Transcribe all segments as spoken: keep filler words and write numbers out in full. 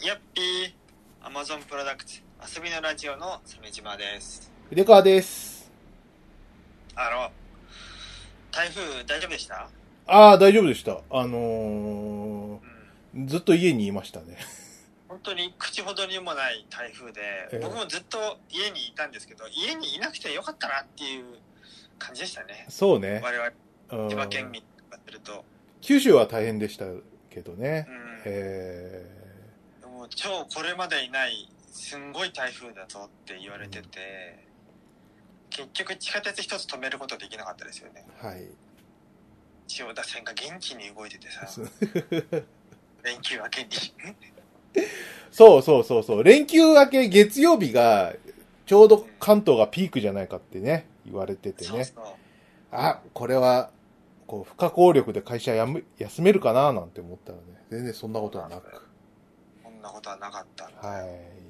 やっぴー、アマゾンプロダクツ遊びのラジオの鮫島です。 筆川です。 あの台風大丈夫でした？ ああ、大丈夫でした。あのーうん、ずっと家にいましたね。 本当に口ほどにもない台風で、えー、僕もずっと家にいたんですけど、家にいなくてよかったなっていう感じでしたね。 そうね。 我々千葉県民がすると。 九州は大変でしたけどね。うん、 えー、もう超これまでにないすんごい台風だぞって言われてて、うん、結局地下鉄一つ止めることできなかったですよね。 はい。 千代田線が元気に動いててさ、連休明けにそうそうそうそう、連休明け月曜日がちょうど関東がピークじゃないかってね言われててね。そうそう、あ、これはこう不可抗力で会社やむ休めるかななんて思ったらね、全然そんなことはなく。 そんなことはなかったんだよ。 はい。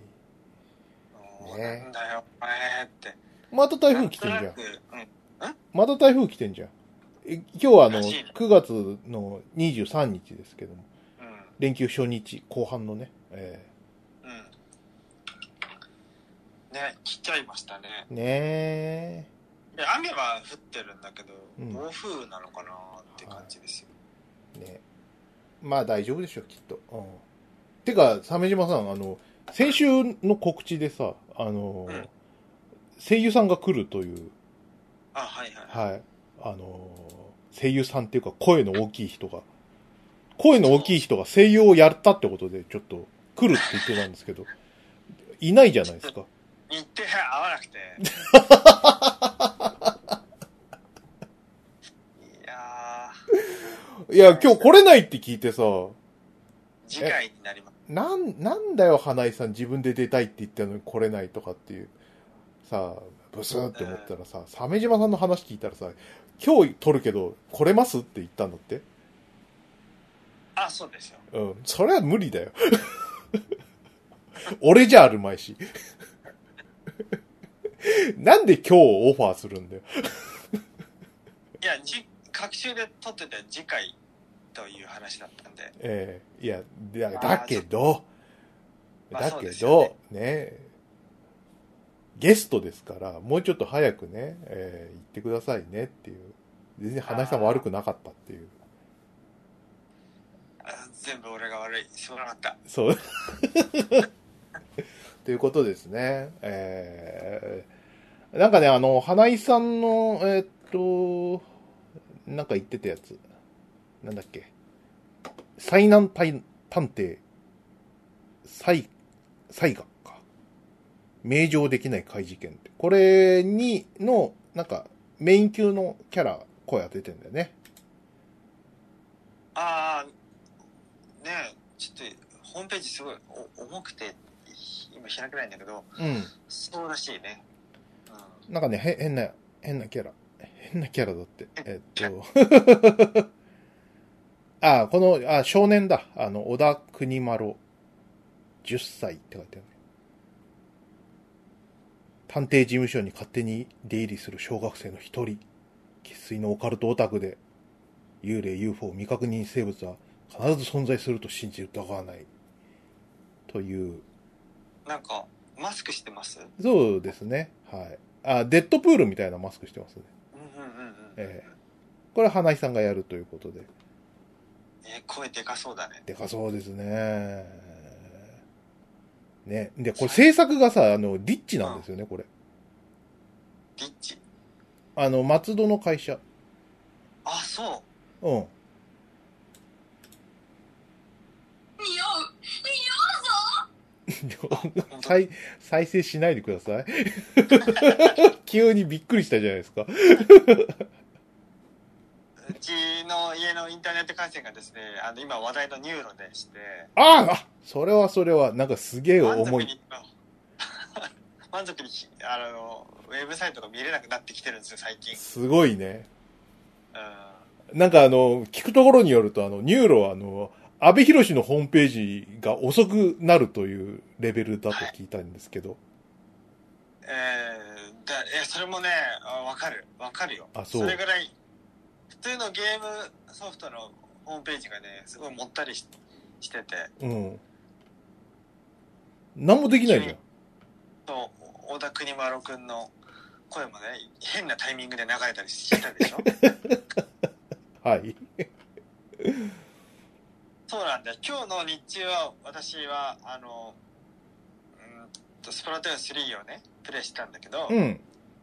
ね、なんだよお前って。 また台風来てんじゃん。ん？ ん？ また台風来てんじゃん。え今日はあのくがつのにじゅうさんにちですけども、うん、連休初日後半のね、えー、うんね、来ちゃいましたね。 ねえ。 雨は降ってるんだけど、うん、暴風なのかなって感じですよ。 ね、まあ大丈夫でしょきっと。うん。てか鮫島さん、あの先週の告知でさ、あの、うん、声優さんが来るという。 あ、はいはい。 はい。あの声優さんっていうか声の大きい人が声の大きい人が声優をやったってことでちょっと来るって言ってたんですけどいないじゃないですか。 日程合わなくていやーいや今日来れないって聞いてさ、 次回になります。 なん、なんだよ花井さん自分で出たいって言ったのに来れないとかっていうさ、ブスーって思ったらさ、鮫島さんの話聞いたらさ、今日撮るけど来れますって言ったんだって。 あ、そうですよ。 うん、それは無理だよ俺じゃあるまいしなんで今日オファーするんだよいや、じ隔週で撮ってて次回という話だったんで。 ええー、いやだ、だけど、まあ、だけど、ね、ね、ゲストですからもうちょっと早くね、えー、言ってくださいねっていう。全然話さん悪くなかったっていう。 全部俺が悪い。しょうがなかった。 そうということですね。えー、なんかね、あの花井さんのえー、っとなんか言ってたやつなんだっけ、災難探偵災災害か、名状できない怪事件って、これにのなんかメイン級のキャラ声当ててんだよね。 ああねえ、ちょっとホームページすごい重くて今開けないんだけど、うん、そうらしいね、 うん、なんかねへ変な変なキャラ変なキャラだってえっとあこのあ少年だ、あの小田国丸じゅっさいって書いてあるね。探偵事務所に勝手に出入りする小学生の一人、生粋のオカルトオタクで幽霊 ユーフォー 未確認生物は必ず存在すると信じる疑わないという。 なんかマスクしてます？ そうですね、はい。あ、デッドプールみたいなマスクしてますね。 うんうんうんうん、 えー、これ花井さんがやるということで。 えー、声でかそうだね。 でかそうですね。ね、でこれ制作がさ、あのリッチなんですよね、うん、これ。 リッチ？ あの松戸の会社。 あ、そう。 うん。再, 再生しないでください急にびっくりしたじゃないですかうちの家のインターネット回線がですね、あの今話題のニューロでして、 ああ、それはそれはなんかすげえ重い満足にあのウェブサイトが見れなくなってきてるんですよ最近。 すごいね、うん、なんかあの聞くところによると、あのニューロはあの阿部寛のホームページが遅くなるというレベルだと聞いたんですけど、はい、 えー、だえそれもね分かる分かるよ。 あ、そう。 それぐらい普通のゲームソフトのホームページがねすごいもったり し, してて、 うん、 何もできないじゃん。 と小田国丸くんの声もね変なタイミングで流れたりしたでしょはい。 そうなんだよ。今日の日中は私はあのうんとスプラトゥーンスリーをねプレイしたんだけど、 うん。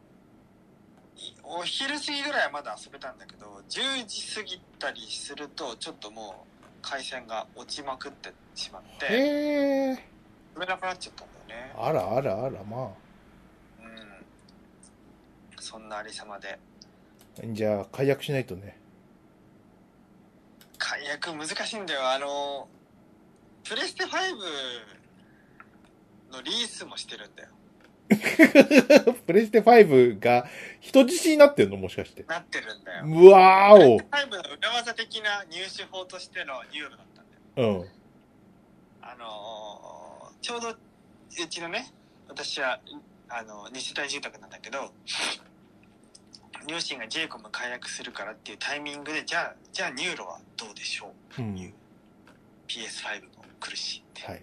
お昼過ぎぐらいはまだ遊べたんだけどじゅうじ過ぎたりするとちょっともう回線が落ちまくってしまってへえ。 遊べなくなっちゃったんだよね。 あらあらあら、まあ。 うんそんなありさまで。 じゃあ、解約しないとね。 解約難しいんだよ。あのプレステファイブのリースもしてるんだよ。 プレステファイブが人質になってんのもしかして。 なってるんだよ。 うわーお。 プレステファイブの裏技的な入手法としてのニューロだったんだよ。 うん。 あのー、ちょうどうちのね、私はあのに世帯住宅なんだけど、両親が ジェイコム 解約するからっていうタイミングで、じゃあじゃあニューロはどうでしょう、うん、ピーエスファイブ も来るしって、はい、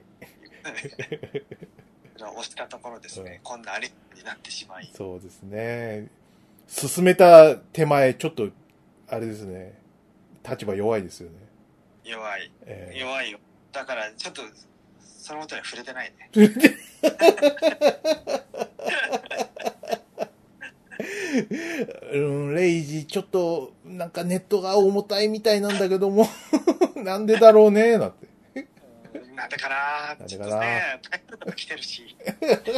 押したところですね、うん、こんなあれになってしまい。 そうですね。進めた手前ちょっとあれですね。立場弱いですよね。 弱い、えー、弱いよ。だからちょっとそのことには触れてないね。 うん、レイジちょっとなんかネットが重たいみたいなんだけどもなんでだろうねなんて。 なんでかなー。ちょっとね、台風とか来てるし。来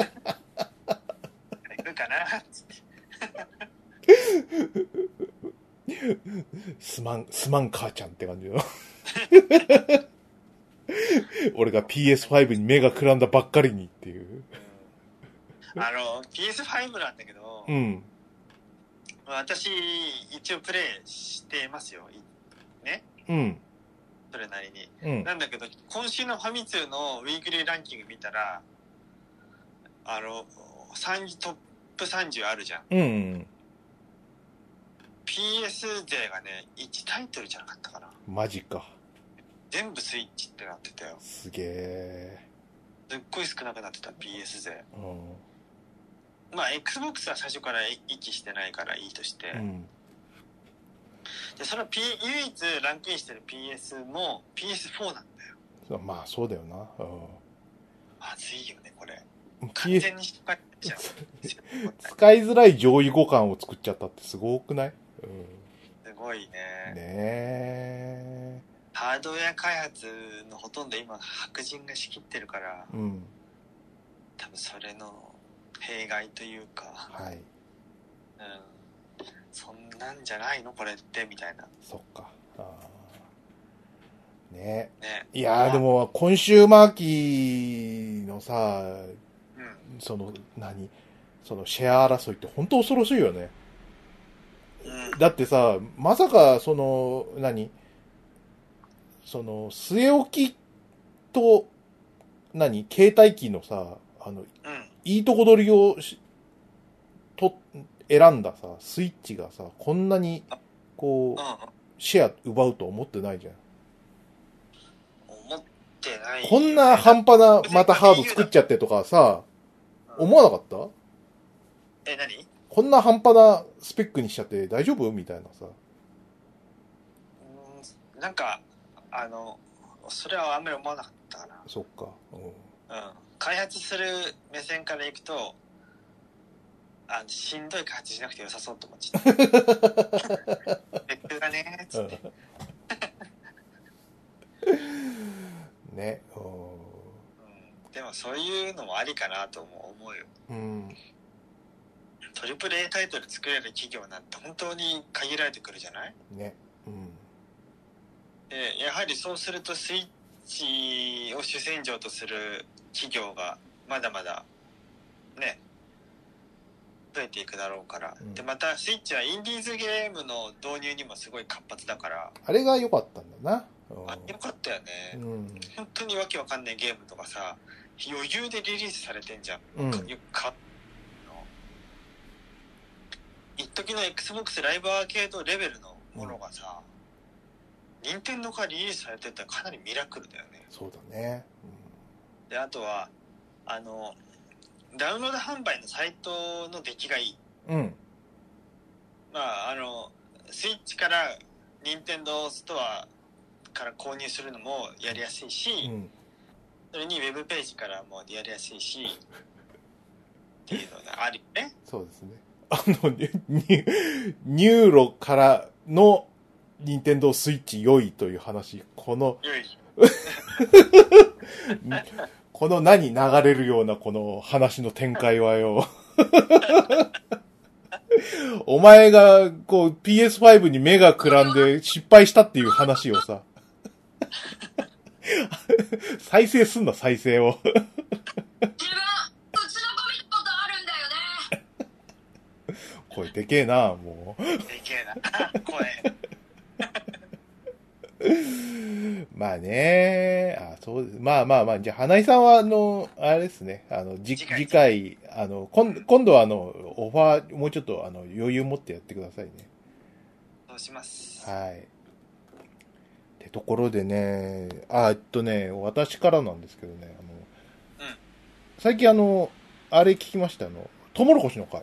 るかなーっつって。 すまんすまん母ちゃんって感じの。俺が ピーエスファイブ に目がくらんだばっかりにっていう。 うん、あの ピーエスファイブ なんだけど。 うん。 私一応プレイしてますよね。 うん。 それなりに、 うん、 なんだけど今週のファミ通のウィークリーランキング見たらあのトップさんじゅうあるじゃん。 うん。 ピーエス 勢がねいちタイトルじゃなかったかな。 マジか。 全部スイッチってなってたよ。 すげえ。 すっごい少なくなってた ピーエス 勢。 うん。 まあ Xbox は最初から息してないからいいとして、うん、でその、P、唯一ランクインしてる ピーエス も ピーエスフォー なんだよ。 まあそうだよな。うん、 まずいよねこれ。完全に失敗しちゃう。 使いづらい上位互換を作っちゃったってすごくない？うん、 すごいね。 ねえ。 ハードウェア開発のほとんど今白人が仕切ってるから、うん、多分それの弊害というか、 はい、うん、 そんなんじゃないのこれってみたいな。 そっか。あねね。 いやーでもコンシューマーキーのさ、うん、その何そのシェア争いって本当恐ろしいよね。うん、だってさまさかその何その据え置きと何携帯機のさあの、うん、いいとこ取りをと選んださスイッチがさこんなにこう、うん、シェア奪うと思ってないじゃん。 思ってない、ね、 こんな半端なまたハード作っちゃってとかさ、うん、思わなかった？ え何？ こんな半端なスペックにしちゃって大丈夫みたいなさ。 うんなんかあのそれはあんまり思わなかったかな。 そっか、うん、うん、 開発する目線からいくとあしんどい開発しなくて良さそうと思っちゃった。スペックがねーっつって、 うん、ね、うん、 でもそういうのもありかなとも思うよ、うん、トリプル A タイトル作れる企業なんて本当に限られてくるじゃないね、うんでやはりそうするとスイッチを主戦場とする企業がまだまだね増えていくだろうから、うん、でまたスイッチはインディーズゲームの導入にもすごい活発だからあれが良かったんだな。 あ良かったよね、うん、本当にわけわかんないゲームとかさ余裕でリリースされてんじゃん、うん、かか一時の Xbox ライブアーケードレベルのものがさ、うん、任天堂からリリースされてたらかなりミラクルだよね。 そうだね、 うん、であとはあのダウンロード販売のサイトの出来がいい。 うん。 まああのスイッチから任天堂ストアから購入するのもやりやすいし、うん、それにウェブページからもやりやすいしっていうのがあるよね。 そうですね。あのニュニューロからの任天堂スイッチ良いという話、この良いこの何流れるようなこの話の展開はよお前がこう ピーエスファイブ に目がくらんで失敗したっていう話をさ再生すんな再生を自分うちの子見たことあるんだよね。 声でけえなもうでけえな声まあね、あ、そうです。まあまあまあ、じゃあ、花井さんは、あの、あれですね、あの、じ次回、次回あの、今今度は、あの、オファー、もうちょっと、あの、余裕持ってやってくださいね。 そうします。 はい。ってところでね、あ、えっとね、私からなんですけどね、あの、うん、最近、あの、あれ聞きました、あの、トウモロコシの会。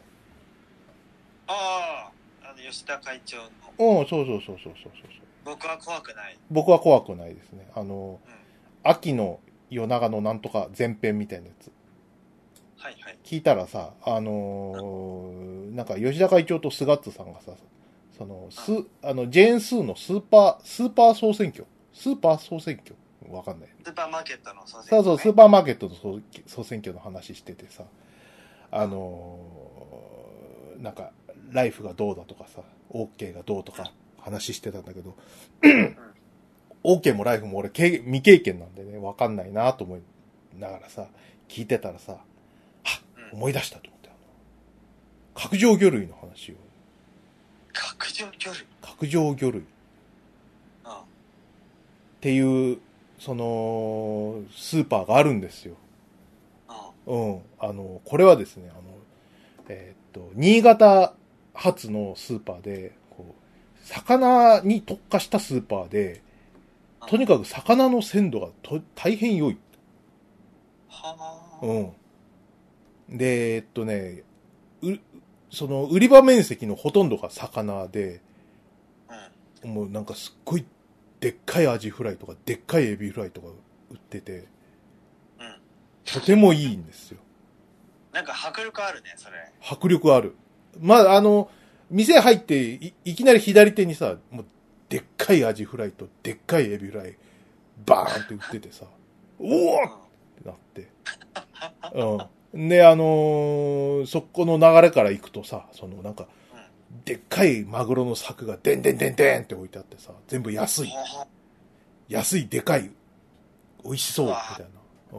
ああ、あの、吉田会長の。 うん、そうそうそうそうそうそう。 僕は怖くない。 僕は怖くないですね。あの、うん、秋の夜長のなんとか前編みたいなやつ。 はいはい。 聞いたらさ、あのー、なんか吉田会長とスガッツさんがさ、その、ス、あの、ジェーンスーのスーパー、スーパー総選挙スーパー総選挙わかんない。 スーパーマーケットの総選挙、ね。 そうそう、スーパーマーケットの総、総選挙の話しててさ、あのー、なんか、ライフがどうだとかさ、OK がどうとか、話してたんだけど、うん、OK もライフも俺未経験なんでね、わかんないなと思いながらさ、聞いてたらさ、はっ、思い出したと思って、あの、角上魚類の話を。 角上魚類角上魚類。ああ。っていう、その、スーパーがあるんですよ。ああ。うん。あの、これはですね、あの、えー、っと、新潟発のスーパーで、魚に特化したスーパーで、とにかく魚の鮮度がと大変良い。はぁ。うん。で、えっとね、う、その売り場面積のほとんどが魚で、うん、もうなんかすっごいでっかいアジフライとかでっかいエビフライとか売ってて、うん、とてもいいんですよ。 なんか迫力あるね、それ。 迫力ある。まあ、あの、店入ってい、いきなり左手にさ、もう、でっかいアジフライとでっかいエビフライ、バーンって売っててさ、おおってなって。うん。で、あのー、そこの流れから行くとさ、そのなんか、でっかいマグロの柵がでんでんでんでんって置いてあってさ、全部安い。安い、でかい、美味しそう、みたいな。うん。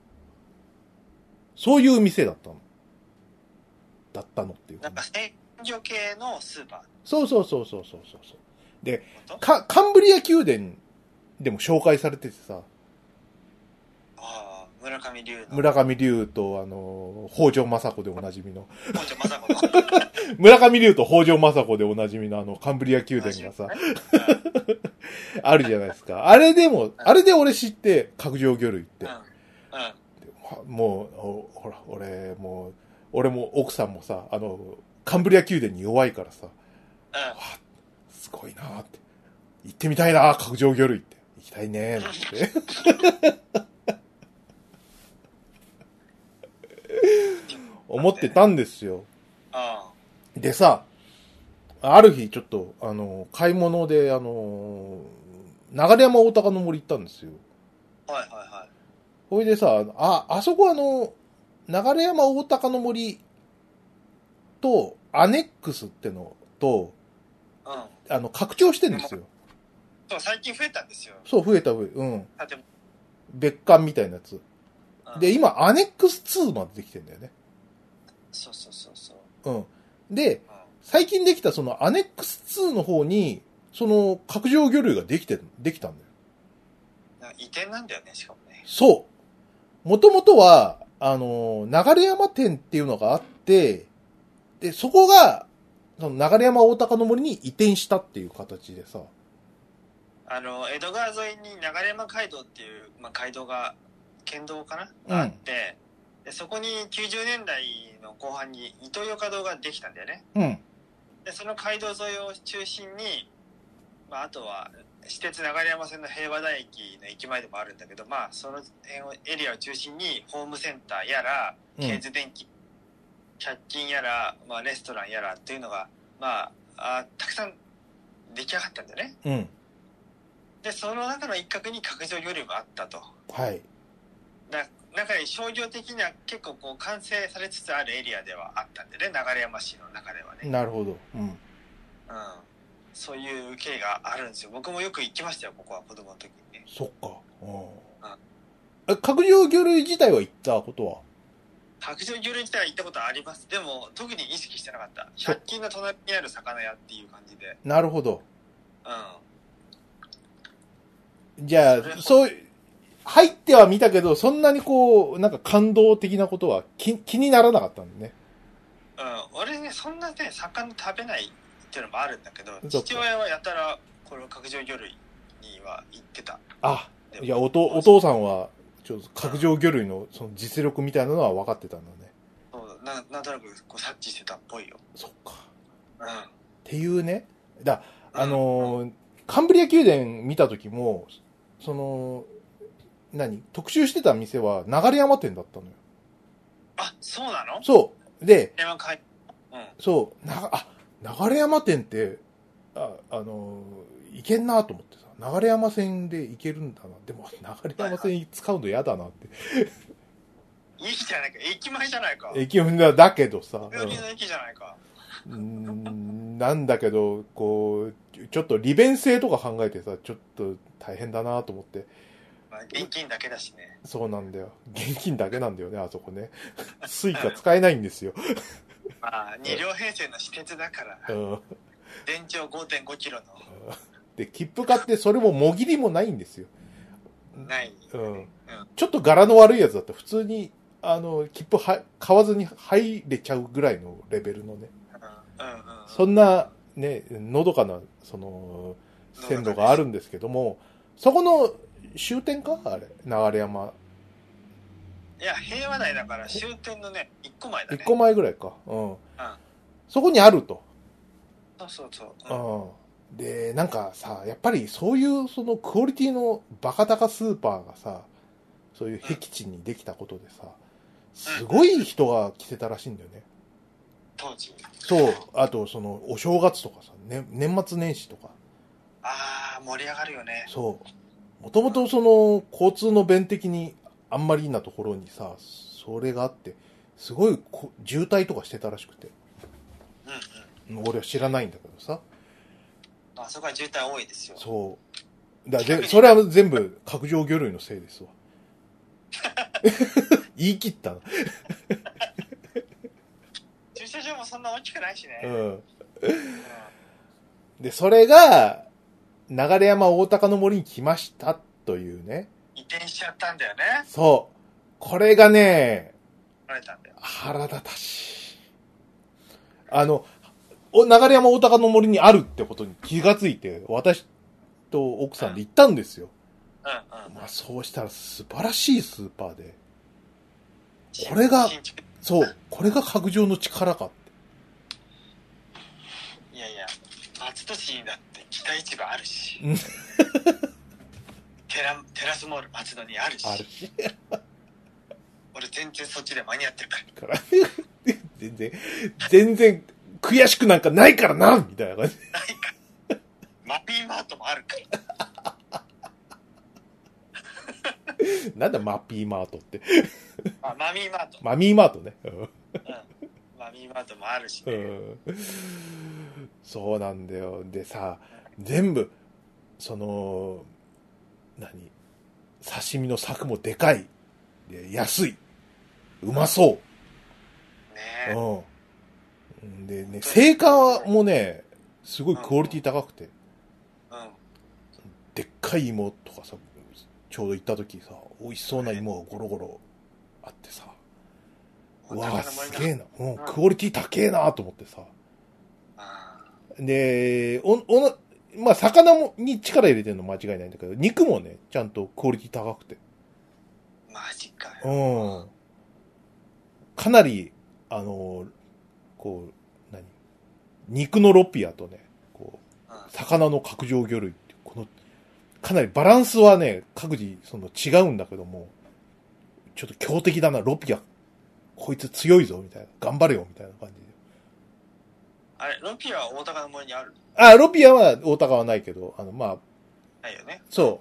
そういう店だったの。だったのっていうか、ね。 なんか鮮魚系のスーパー。 そうそうそうそうそうそう。で、か、カンブリア宮殿でも紹介されててさ。 ああ、村上龍の。 村上龍と、あの、北条政子でおなじみの。 北条政子の。 村上龍と北条政子でおなじみのあの、カンブリア宮殿がさ、あるじゃないですか。あれでも、あれで俺知って、角上魚類って。うんうん、もう、ほら、俺、もう、俺も奥さんもさ、あの、カンブリア宮殿に弱いからさ、うん、すごいなーって。行ってみたいなー、角上魚類って。行きたいねー、なんて。思ってたんですよ。でさ、ある日ちょっと、あの、買い物で、あの、流山大高の森行ったんですよ。 はいはいはい。 ほいでさ、あ、あそこあの、流山大高の森と、アネックスってのと、うん、あの、拡張してんですよ。 そう、最近増えたんですよ。 そう、増えた、増えた。うん。別館みたいなやつ。うん、で、今、アネックスツーまでできてんだよね。 そうそうそうそう。 うん。で、うん、最近できたそのアネックスツーの方に、その、角上魚類ができて、できたんだよ。 移転なんだよね、しかもね。 そう。もともとは、あの、流山店っていうのがあって、で、そこが、その流山大高の森に移転したっていう形でさ。 あの、江戸川沿いに流山街道っていう、まあ、街道が、県道かな、うん、があって、 でそこにきゅうじゅうねんだいの後半にイトーヨーカドーができたんだよね。 うん。 でその街道沿いを中心に、まあ、あとは私鉄流山線の平和台駅の駅前でもあるんだけど、まあその辺をエリアを中心にホームセンターやらケーズ電機、ひゃっ均やら、まあ、レストランやらっていうのが、まあ、あたくさん出来上がったんだよね。 うん。 でその中の一角に角上魚類があったと。 はい。 だ中に商業的には結構こう完成されつつあるエリアではあったんでね、流山市の中ではね。 なるほど。うん。 うん。そういう経緯があるんですよ。僕もよく行きましたよ、ここは子供の時にね。 そっか。うん。え、角上魚類自体は行ったことは？ 角上魚類自体は行ったことあります。でも特に意識してなかった。ひゃっ均の隣にある魚屋っていう感じで。 なるほど。 うん。 じゃあ、そう、入っては見たけど、そんなにこう、なんか感動的なことは気気にならなかったんだね。 うん。俺ね、そんなね、魚食べないっていうのもあるんだけど、 そっか父親はやたら、この角上魚類には行ってた。 あ、 でもいや、おと、お父さんは、ちょっと角上魚類のその実力みたいなのは分かってたんだね。 そうななんとなくこう察知してたっぽいよ。 そっか。 うん。 っていうね。だ、あのー、カンブリア宮殿見た時も、その、何特集してた店は流山店だったのよ。 あ、そうなの？ そう。で、 山かい。うん。 そう、な、あ、流山店って、あ、あのー、行けんなと思ってさ、流山線で行けるんだな。でも、流山線使うの嫌だなって。 いいじゃないか。駅前じゃないか。 駅だ、だけどさ、 最寄りの駅じゃないか。 うん、なんだけど、こう、ちょっと利便性とか考えてさ、ちょっと大変だなと思って。 まあ、現金だけだしね。 そうなんだよ。現金だけなんだよね、あそこね。スイカ使えないんですよ。 まあ、に両編成の私鉄だから、 うん、 全長 ごてんごキロの。 で、切符買ってそれももぎりもないんですよ。 ない、 うん。 うん。 ちょっと柄の悪いやつだったら普通に、あの、切符は買わずに入れちゃうぐらいのレベルのね。 うんうんうん。 そんな、ね、のどかな、その、線路があるんですけども、そこの終点かあれ、流山。 いや、平和台だから終点のね、いっこまえだね。 いっこまえぐらいか。うん。 うん。 そこにあると。 そうそうそう。うん。 うん。で、なんかさ、やっぱりそういうそのクオリティのバカ高スーパーがさ、そういう僻地にできたことでさ、すごい人が来てたらしいんだよね。 当時。 そう。あと、その、お正月とかさ、ね、年末年始とか。 ああ、盛り上がるよね。 そう。もともとその、交通の便的にあんまりなところにさ、それがあって、すごいこ渋滞とかしてたらしくて。 うんうん。 俺は知らないんだけどさ。 あそこは渋滞多いですよ。 そう。だで、それは全部、角上魚類のせいですわ。言い切ったな。 駐車場もそんな大きくないしね。 うん。で、それが、流山大高の森に来ましたというね。 移転しちゃったんだよね。 そう。これがね、 取れたんだよ。 腹立たしい。あの、お流山大高の森にあるってことに気がついて、私と奥さんで行ったんですよ。 うんうん。 まあそうしたら素晴らしいスーパーで。これが、そう、これが角上の力かって。 いやいや、松戸市にだって北市場あるし。テラ、テラスモール松戸にあるし。 あるし。 俺全然そっちで間に合ってるかから。 ら全然、全然悔しくなんかないからなみたいな感じ。 ないか。マピーマートもあるから。 なんだマピーマートって。 あ、マミーマート。 マミーマートね。うんうん。マミーマートもあるしね。 うん、そうなんだよ。でさ、全部、その、何刺身の柵もでかい。で安い。うまそう。 ねえ。 うん。でね、成果もね、すごいクオリティ高くて。 うん。 でっかい芋とかさ、ちょうど行った時さ、美味しそうな芋がゴロゴロあってさ、うわぁ、すげえな。うん、クオリティ高えなと思ってさ。で、お、おな、まあ、魚も、に力入れてるの間違いないんだけど、肉もね、ちゃんとクオリティ高くて。 マジかうよ。 ん。 かなり、あの、こう、何肉のロピアとね、こう、魚の角上魚類っていう、この、かなりバランスはね、各自、その違うんだけども、ちょっと強敵だな、ロピア。こいつ強いぞ、みたいな。頑張れよ、みたいな感じで。 あれ、ロピアは大高の森にある？ あ、ロピアは大高はないけど、あの、まあ、 ないよね。 そう。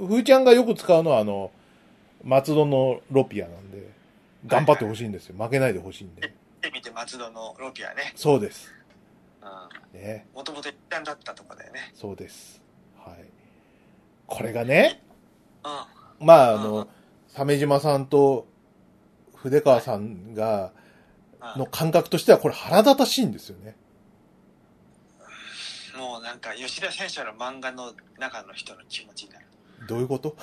ふーちゃんがよく使うのは、あの、松戸のロピアなんで、頑張ってほしいんですよ。負けないでほしいんで。 で、見て松戸のロピアね。 そうです。 うん。 ね。 もともと一旦だったとこだよね。 そうです。はい。これがね、 うん。 まあ、あうんの、鮫島さんと筆川さんが、の感覚としてはこれ腹立たしいんですよね。 もうなんか吉田選手の漫画の中の人の気持ちになる。 どういうこと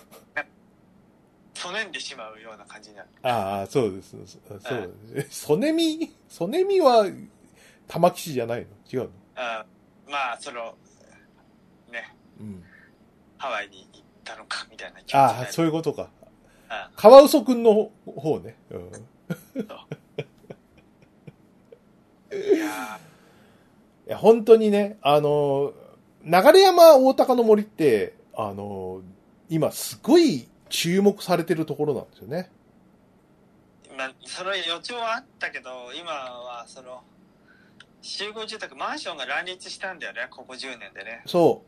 そねんでしまうような感じになる。 ああ、そうです。そうです。ソネミ、ソネミは玉木氏じゃないの？違うの？ あまあ、その、ね、 うん。 ハワイに行ったのかみたいな気持ちになる。 ああ、そういうことか。 あカワウソくんの方ね。うん。 いやいや、本当にね、あの、流山大高の森って、あの、今すごい注目されてるところなんですよね。 まあ、その予兆はあったけど、今はその、集合住宅、マンションが乱立したんだよね、ここじゅうねんでね。 そう。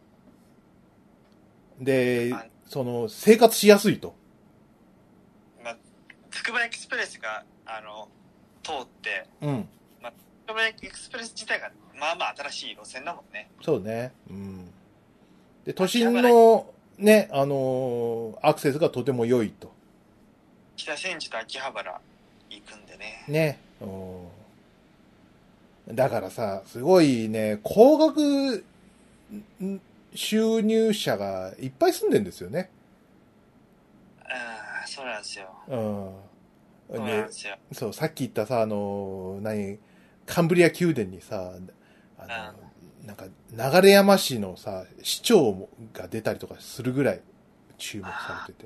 で、その、生活しやすいと。 まあ、つくばエクスプレスが、あの、通って、 うん。 まあ、つくばエクスプレス自体が、まあまあ新しい路線だもんね。 そうね。うん。で、都心の、ね、あのーアクセスがとても良いと。 北千住と秋葉原行くんでね。 ね。うん。だからさ、すごいね、高額収入者がいっぱい住んでんですよね。 ああ、そうなんですよ。 うん。 そうなんですよ。 そう、さっき言ったさ、あの、何、カンブリア宮殿にさ、あの、なんか、流山市のさ、市長が出たりとかするぐらい注目されてて。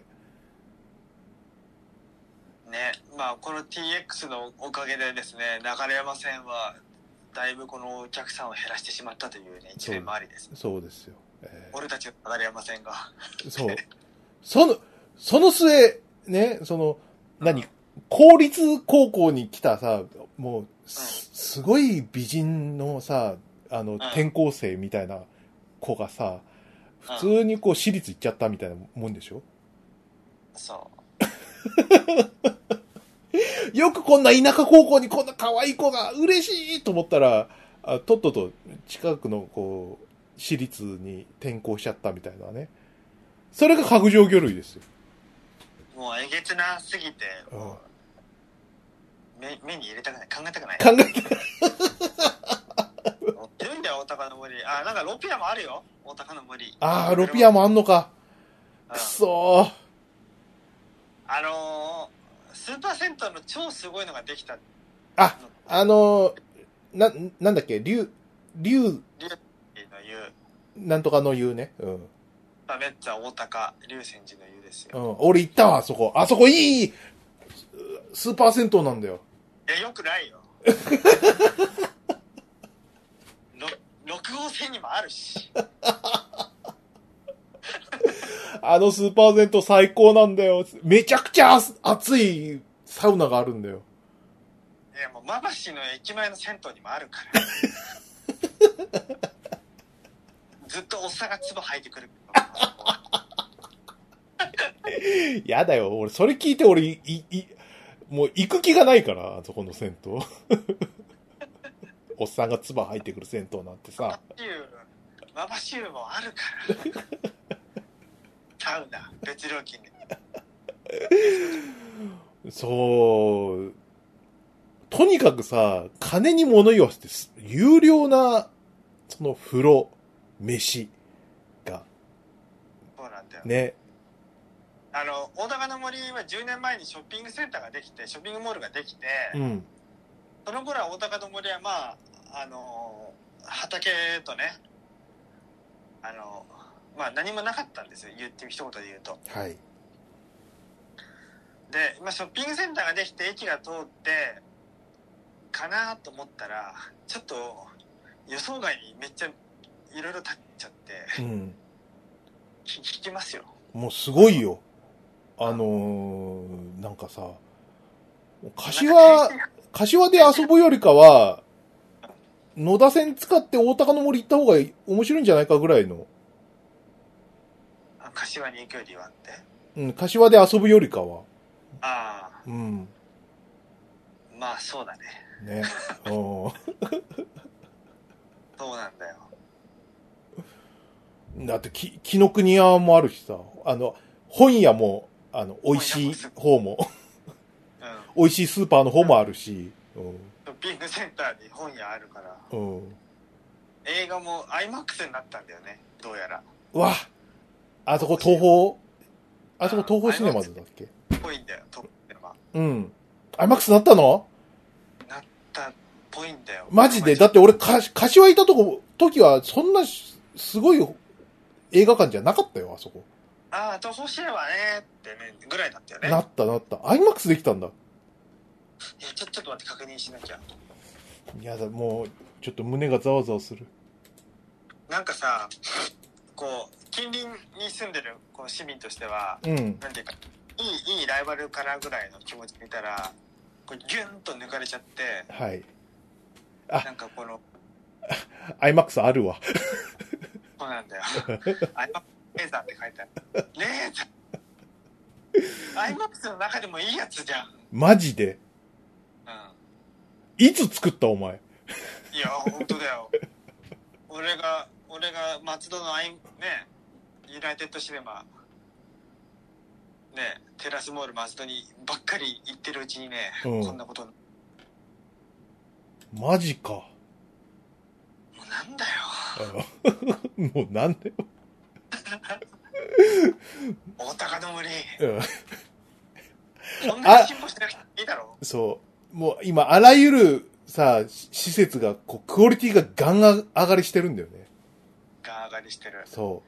ね、まあこの ティーエックス のおかげでですね、流山線はだいぶこのお客さんを減らしてしまったというね、一面もありです。 そうですよ。えー、俺たちの流山線が。 そう。その、その末、ね、その、何、公立高校に来たさ、もう、す、すごい美人のさ、あの、転校生みたいな子がさ、普通にこう私立行っちゃったみたいなもんでしょ？ そう。 よくこんな田舎高校にこんな可愛い子が嬉しいと思ったら、あとっとと近くのこう、私立に転校しちゃったみたいなね。それが角上魚類ですよ。もうえげつなすぎて、もう、目、目に入れたくない、考えたくない。 考えたくない。 出るんだよ、大高の森。あ、なんかロピアもあるよ、大高の森。 ああ、ロピアもあんのか。くそー。 あのー、スーパー銭湯の超すごいのができた。 あ、あのー、な、なんだっけ、竜、竜、 竜の湯。 なんとかの湯ね。うん。 めっちゃ大高、竜泉寺の湯ですよ。 うん。俺行ったわ、あそこ。あそこいいスーパー銭湯なんだよ。 いや、よくないよ。ろく号線にもあるし。 あのスーパー銭湯最高なんだよ。めちゃくちゃ熱いサウナがあるんだよ。 いや、もう、まばしの駅前の銭湯にもあるから。ずっとおっさんが唾吐いてくる。 やだよ。俺、それ聞いて俺、い、い、もう行く気がないから、あそこの銭湯。おっさんが唾吐いてくる銭湯なんてさ。 まばし湯もあるから。サウナ、別料金で。 そう。とにかくさ、金に物言わせて、有料な、その風呂、飯が。 そうなんだよ。 ね。 あの、大高の森はじゅうねんまえにショッピングセンターができて、ショッピングモールができて、 うん、 その頃は大高の森はまあ、あの、畑とね、あの、まあ何もなかったんですよ。言って一言で言うと。 はい。 で今ショッピングセンターができて駅が通ってかなと思ったらちょっと予想外にめっちゃいろいろ立っちゃって、 うん。 ひ引きますよ。 もうすごいよ。あのー、なんかさ、柏、柏で遊ぶよりかは、野田線使って大高の森行った方が面白いんじゃないかぐらいの。 あ、柏に行くよりはって。 うん、柏で遊ぶよりかは。 ああ、 うん。 まあそうだね。 ね。うん。 そうなんだよ。 だってき、紀ノ国屋もあるしさ、あの、本屋も、あの、美味しい方も、 うん、 美味しいスーパーの方もあるし、うん。 ショッピングセンターに本屋あるから、 うん。 映画も アイマックス になったんだよね、どうやら。 うわ、あそこ東宝、あそこ東宝シネマズだっけ？ っぽいんだよ、トップは。 うん。アイマックス なったの？ なったっぽいんだよ。 マジで？だって俺、か、柏いたとこ、時は、そんな、すごい映画館じゃなかったよ、あそこ。 ああ、東宝シネマねってね、ぐらいだったよね。 なった、なった。アイマックス できたんだ。 いや、ちょ、ちょっと待って、確認しなきゃ。 いやだ、もう、ちょっと胸がざわざわする。 なんかさ、こう、近隣に住んでるこの市民としては、 うん。 なんていうか、いい、いいライバルからぐらいの気持ち見たら、こうギュンと抜かれちゃって、 はい。あ、 なんかこの、 アイマックス あるわ。 そうなんだよ。アイマックスレーザーって書いてある。レーザーアイマックス の中でもいいやつじゃん。 マジで？ うん。 いつ作ったお前？ いや、本当だよ。俺が、俺が松戸のアイ、ね、ユナイテッドシネマ、ね、テラスモール松戸にばっかり行ってるうちにね、 うん、 こんなこと。 マジか。もうなんだよ。 もうなんだよ。 大高の森。 うん。 そんなに進歩しなくていいだろ。 そう。もう今、あらゆるさ、施設が、こう、クオリティがガン上がりしてるんだよね。 ガン上がりしてる。 そう。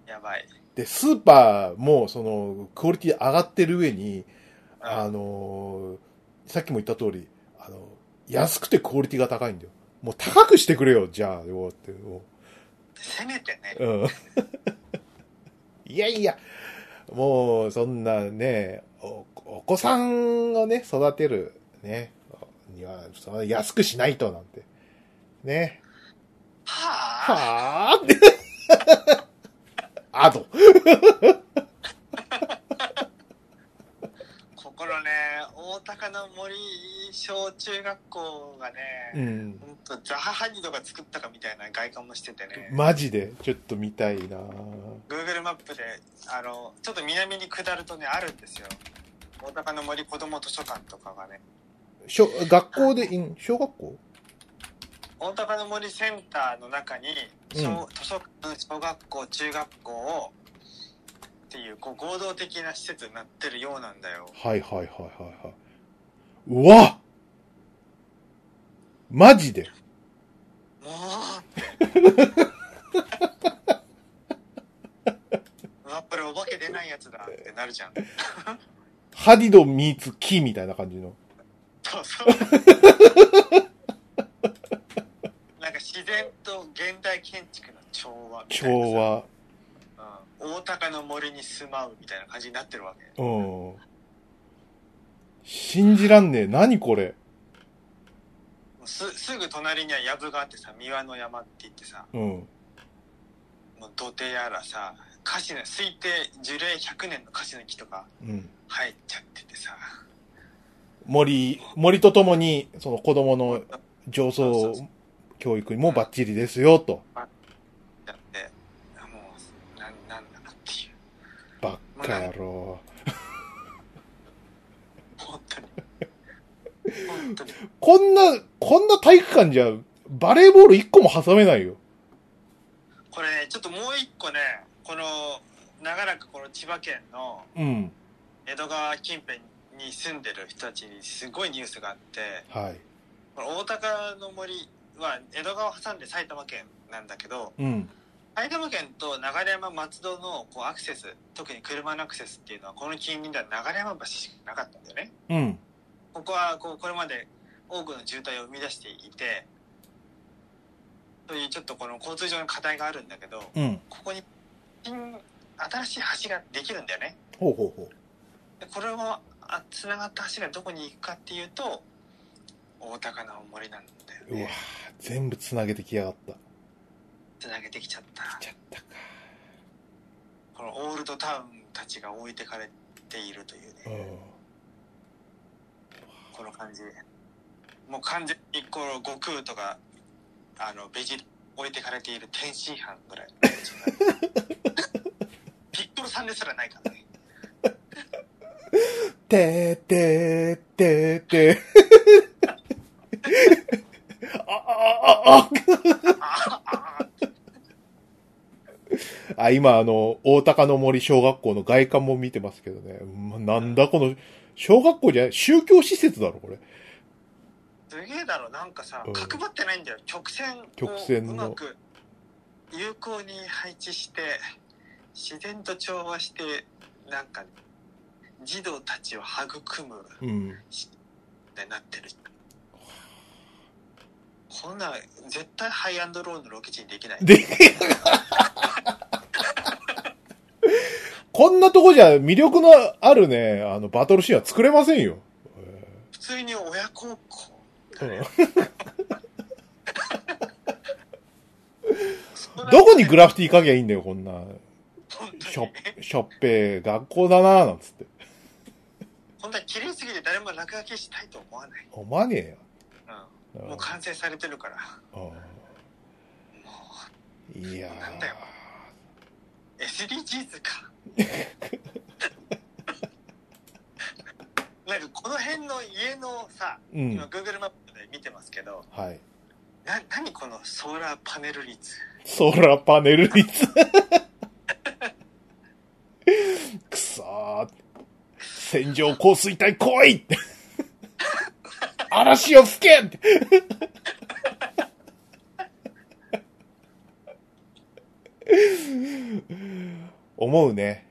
やばい。 で、スーパーも、その、クオリティ上がってる上に、 うん、 あのー、さっきも言った通り、あの、安くてクオリティが高いんだよ。もう高くしてくれよ、じゃあ、よって。 せめてね。 うん。いやいや、もう、そんなね、お、お子さんをね、育てる、ね、には、その安くしないとなんて。ね。 はぁ、 はぁあと。 ここのね、大高の森小中学校がね、 うん。 ほんとザハハニドが作ったかみたいな外観もしててね。 マジでちょっと見たいな。 Google マップで、あの、ちょっと南に下るとね、あるんですよ。大高の森子ども図書館とかがね。 小、学校で、小学校？ 大高の森センターの中に、小、 うん、 図書館、小学校、中学校を、っていう、こう、合同的な施設になってるようなんだよ。 はいはいはいはいはい。うわ！マジで？ もうって。うわ、これお化け出ないやつだってなるじゃん。 ハディドミーツキみたいな感じの。 そうそう。なんか自然と現代建築の調和みたいな。 調和。 うん。大高の森に住まうみたいな感じになってるわけ。 うん。信じらんねえ。何これ。 す、すぐ隣には藪があってさ、三輪の山って言ってさ、 うん。 もう土手やらさ、カシの、推定樹齢ひゃくねんのカシの木とか生えちゃっててさ、 うん、森、森とともに、その子供の上層教育にもバッチリですよ、と。 やって、もう、なん、なんだかっていう。 バッカ野郎。 本当に。本当に。 こんな、こんな体育館じゃ、バレーボールいっこも挟めないよ。 これね、ちょっともう一個ね、この、長らくこの千葉県の、江戸川近辺に住んでる人たちにすごいニュースがあって、 はい。 この大高の森は江戸川を挟んで埼玉県なんだけど、 うん、 埼玉県と流山松戸のこうアクセス、特に車のアクセスっていうのはこの近隣では流山橋しかなかったんだよね。 うん。 ここはこうこれまで多くの渋滞を生み出していて、そういうちょっとこの交通上の課題があるんだけど、 うん。 ここに新新しい橋ができるんだよね。 ほうほうほう。 でこれをあつながった橋がどこに行くかっていうと大高の森なんだよね。 うわ全部つなげてきやがった。 つなげてきちゃった。 来ちゃったか。 このオールドタウンたちが置いてかれているというね、 うん、 この感じ。もう完全にこの悟空とかあのベジ置いてかれている天津飯ぐらいピッコロさんですらないからね。 てーてーてーてーあああああ今あの大高の森小学校の外観も見てますけどね、なんだこの小学校じゃない宗教施設だろこれ。 すげえだろ。なんかさ、うん、角張ってないんだよ。曲線をうまく有効に配置して自然と調和してなんか児童たちを育む、うん、ってなってる。こんな絶対ハイアンドローのロケ地にできない。でこんなとこじゃ魅力のあるねあのバトルシーンは作れませんよ。 普通に親孝行。どこにグラフィティ書きゃいいんだよこんなしょしょっぺー学校だなーなんつって。 本当は綺麗すぎて誰も落書きしたいと思わない。 思わねえよ、 うん、もう完成されてるから。あもういやーなんだよ エスディージーズ かなんかこの辺の家のさ、うん、今 Google マップで見てますけど、 はい、 な何このソーラーパネル率。 ソーラーパネル率くそー線状降水帯来いって嵐を吹けって思うね。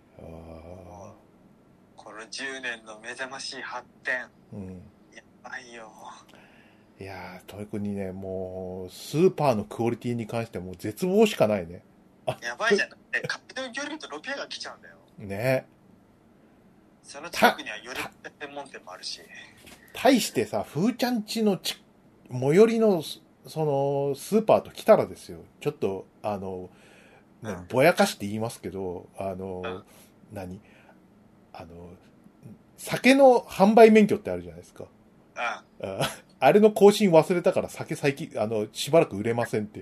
このじゅうねんの目覚ましい発展、うん、やばいよ。 いやー、トイくんにね、もうスーパーのクオリティに関してはもう絶望しかないね。 やばいじゃん。カピトル魚類とロピアが来ちゃうんだよね。 その近くにはより専門店もあるし。 対してさ、ふーちゃんちのち最寄りのそのスーパーと来たらですよ。ちょっとあの、ね、うん、ぼやかして言いますけど、あの、うん、何あの酒の販売免許ってあるじゃないですか。あああれの更新忘れたから酒最近あのしばらく売れませんって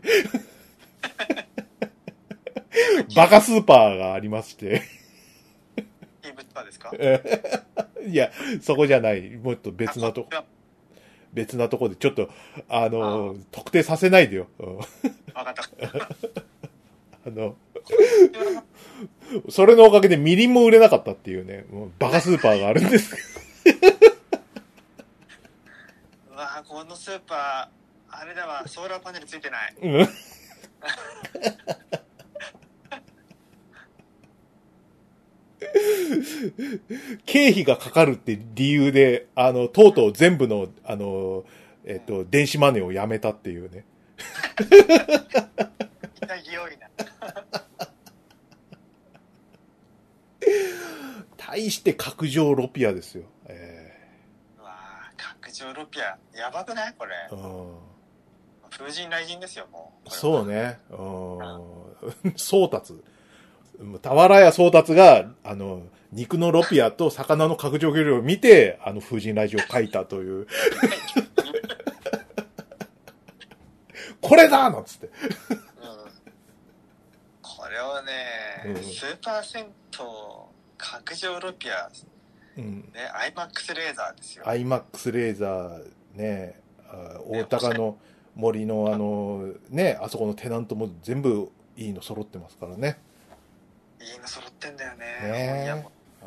バカスーパーがありましていい物販ですかいやそこじゃない、もっと別なとこ別なとこでちょっとあのあ特定させないでよ。分かったあのそれのおかげでみりんも売れなかったっていうね、もうバカスーパーがあるんですうわこのスーパーあれだわ、ソーラーパネルついてない、うん、 経費がかかるって理由であのとうとう全部のあの、えっと、電子マネーをやめたっていうね潔いな対して角上ロピアですよ、えー、うわ角上ロピアやばくないこれ、うん、風神雷神ですよもう。 そうね、うん、宗達俵屋宗達があの肉のロピアと魚の角上魚類を見てあの風神雷神を描いたというこれだなんつって、うん、 これをね、うん、スーパー銭湯角上ロピア、うん、ね、アイマックス レーザーですよ。 アイマックス レーザーね、大高の森のあのね、あそこのテナントも全部いいの揃ってますからね。 いいの揃ってんだよね。ね、いやも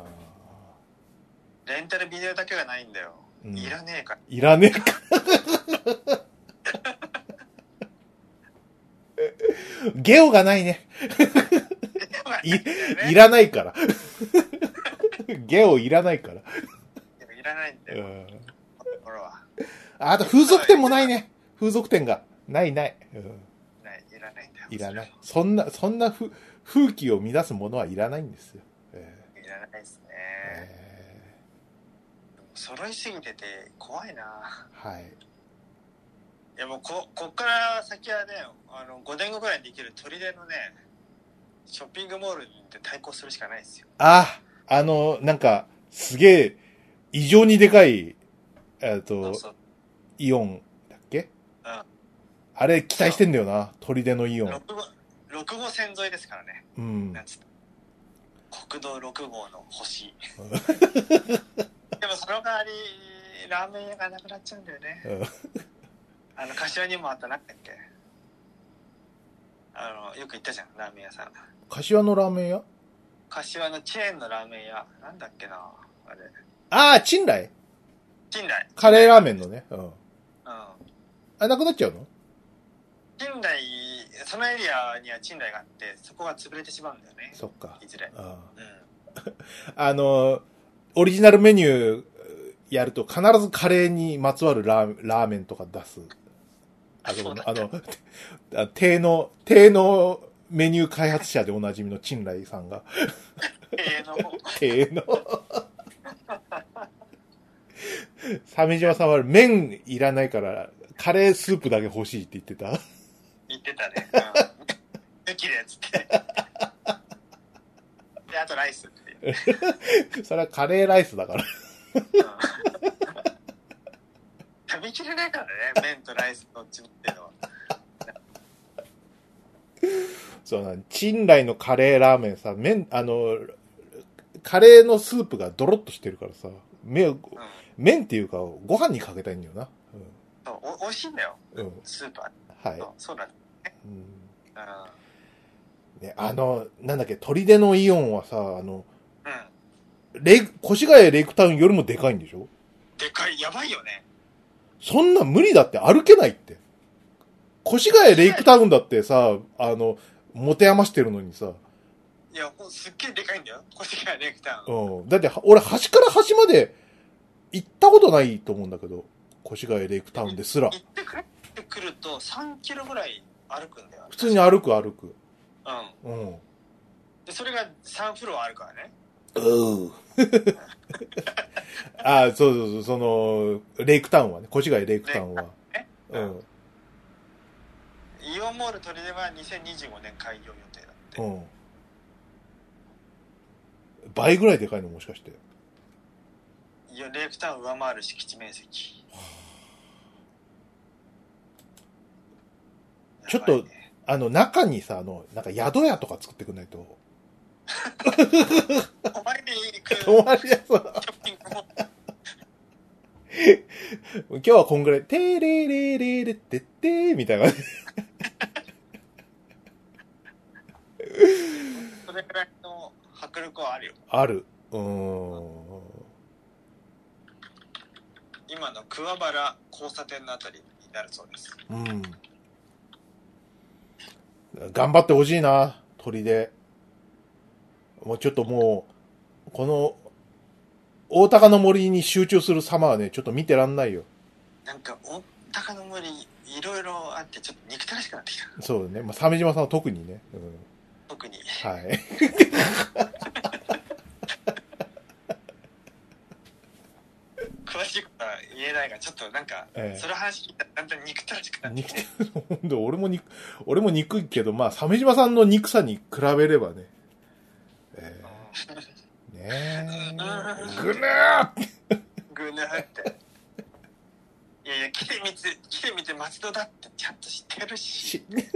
レンタルビデオだけがないんだよ。うん、いらねえか。 いらねえか。 ゲオがないね。い、いらないから。ゲオいらないから。 いらないんだよ。 うん、 これは。 あと風俗店もないね。風俗店が。ないない。うん、 ない、いらないんだよ。 いらない。そんな、そんなふ風紀を乱すものはいらないんですよ。えー、いらないですね。 えー、揃いすぎてて怖いな。 はい。 いやもうこ、こっから先はね、あの、ごねんごぐらいにできる砦のね、ショッピングモールに行って対抗するしかないですよ。 あ、あの、なんか、すげえ、異常にでかい、えっと、 そうそう、 イオンだっけ？ うん。 あれ期待してんだよな、砦のイオン。 ろくごう、ろくごう線沿いですからね。 うん。 なんつった。国道ろくごうの星。でもその代わり、ラーメン屋がなくなっちゃうんだよね。 うん、 あの、柏にもあったなんだっけ？あの、よく行ったじゃん、ラーメン屋さん。 柏のラーメン屋？ 柏のチェーンのラーメン屋。なんだっけな、あれ。 ああ、チンライ？ チンライ。 カレーラーメンのね。うん。 うん。 あ、なくなっちゃうの？ チンライ、そのエリアにはチンライがあって、そこが潰れてしまうんだよね。 そっか。 いずれ。 ああ、 うん。 あの、オリジナルメニューやると必ずカレーにまつわるラーラーメンとか出す。あの、あの、低の、低のメニュー開発者でおなじみのチンライさんが。 低の。 低の。鮫島さんは麺いらないから、カレースープだけ欲しいって言ってた。 言ってたね。うん。抜きでやつって。で、あとライスって。 それはカレーライスだから。 うん、食べきれないからね、麺とライスどっちもっていうのは。 そうなん、チンライのカレーラーメンさ、麺、あの、カレーのスープがドロッとしてるからさ、麺、うん、麺っていうかご飯にかけたいんだよな。うん、 そう、お、美味しいんだよ。うん、スープは。 はい。 そう、そうなんだね。うん。 うん、ね、あの、なんだっけ、砦のイオンはさ、あの、 うん。 レイ、越谷レイクタウンよりもでかいんでしょ？ でかい、やばいよね。 そんな無理だって、歩けないって。越谷レイクタウンだってさ、あの、持て余してるのにさ。 いや、すっげえでかいんだよ、越谷レイクタウン。うん。だって、俺、端から端まで行ったことないと思うんだけど、越谷レイクタウンですら。 行ってくるってくるとさんキロぐらい歩くんだよ。 普通に歩く歩く。 うん。うん。で、それがさんフロアあるからね。 うん。ああ、そうそうそう、その、レイクタウンはね、越谷レイクタウンは。うん。 イオンモール砦はにせんにじゅうごねん開業予定だって。うん。 倍ぐらいでかいのもしかして。 いや、レイクタウン上回る敷地面積。 ちょっと、ね、あの、中にさ、あの、なんか宿屋とか作ってくんないと。 泊まりに行く。 泊まり屋さ。今日はこんぐらい、てーれーれーれーれってってーみたいな。 それくらいの迫力はあるよ。 ある。うーん。 今の桑原交差点のあたりになるそうです。 うん。頑張ってほしいな、鳥で。もうちょっともう、この、大鷹の森に集中する様はね、ちょっと見てらんないよ。 なんか、大鷹の森、いろいろあって、ちょっと憎たらしくなってきた。 そうね。まあ、鮫島さんは特にね。うん、 特に。 はい。 詳しいことは言えないが、ちょっとなんか、ええ、それ話聞いたらだんだん憎たらしくなってきて。 俺も憎、俺も憎いけど、まあ、鮫島さんの憎さに比べればね。えー、ねえ。ぐぬーぐぬーって。いやいや、来てみて、来てみて松戸だってちゃんと知ってるし。ね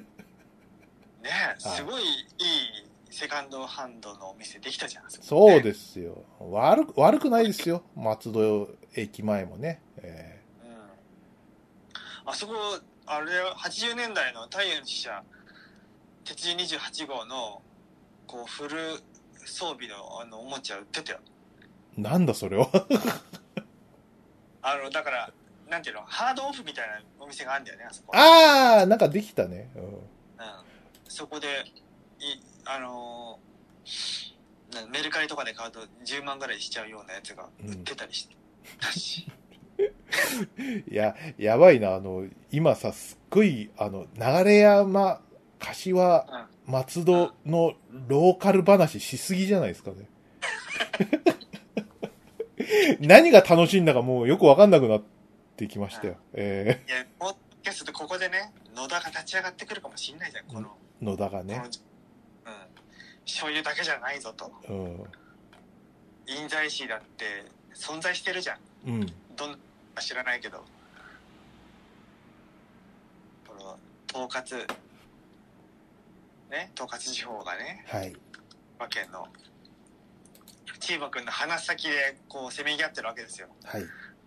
え、すごいいいセカンドハンドのお店できたじゃん。そ, ね、 そうですよ。悪く、悪くないですよ。松戸駅前もね。えー、うん。 あそこ、あれ、はちじゅうねんだいの太陽の使者、鉄人にじゅうはちごうの、こう、フル装備のあのおもちゃ売ってたよ。 なんだそれは。 あの、だから、なんていうの、ハードオフみたいなお店があるんだよね、あそこ。 ああ、なんかできたね。うん。うん、 そこでいあのーなメルカリとかで買うとじゅうまんぐらいしちゃうようなやつが売ってたりしてたし、 いや、やばいな、あの、今さ、すっごい、あの、流山、柏、松戸のローカル話しすぎじゃないですかね。何が楽しいんだかもうよくわかんなくなってきましたよ。えいやもうキャストここでね野田が立ち上がってくるかもしれないじゃんこの、 ー、野田がね。 このうん醤油だけじゃないぞと、 うん。 印西市だって存在してるじゃん、 うん。 どんな知らないけど、この統括ね統括地方がねはい。 千葉県のチーバくんの鼻先でこうせめぎ合ってるわけですよ。 はい。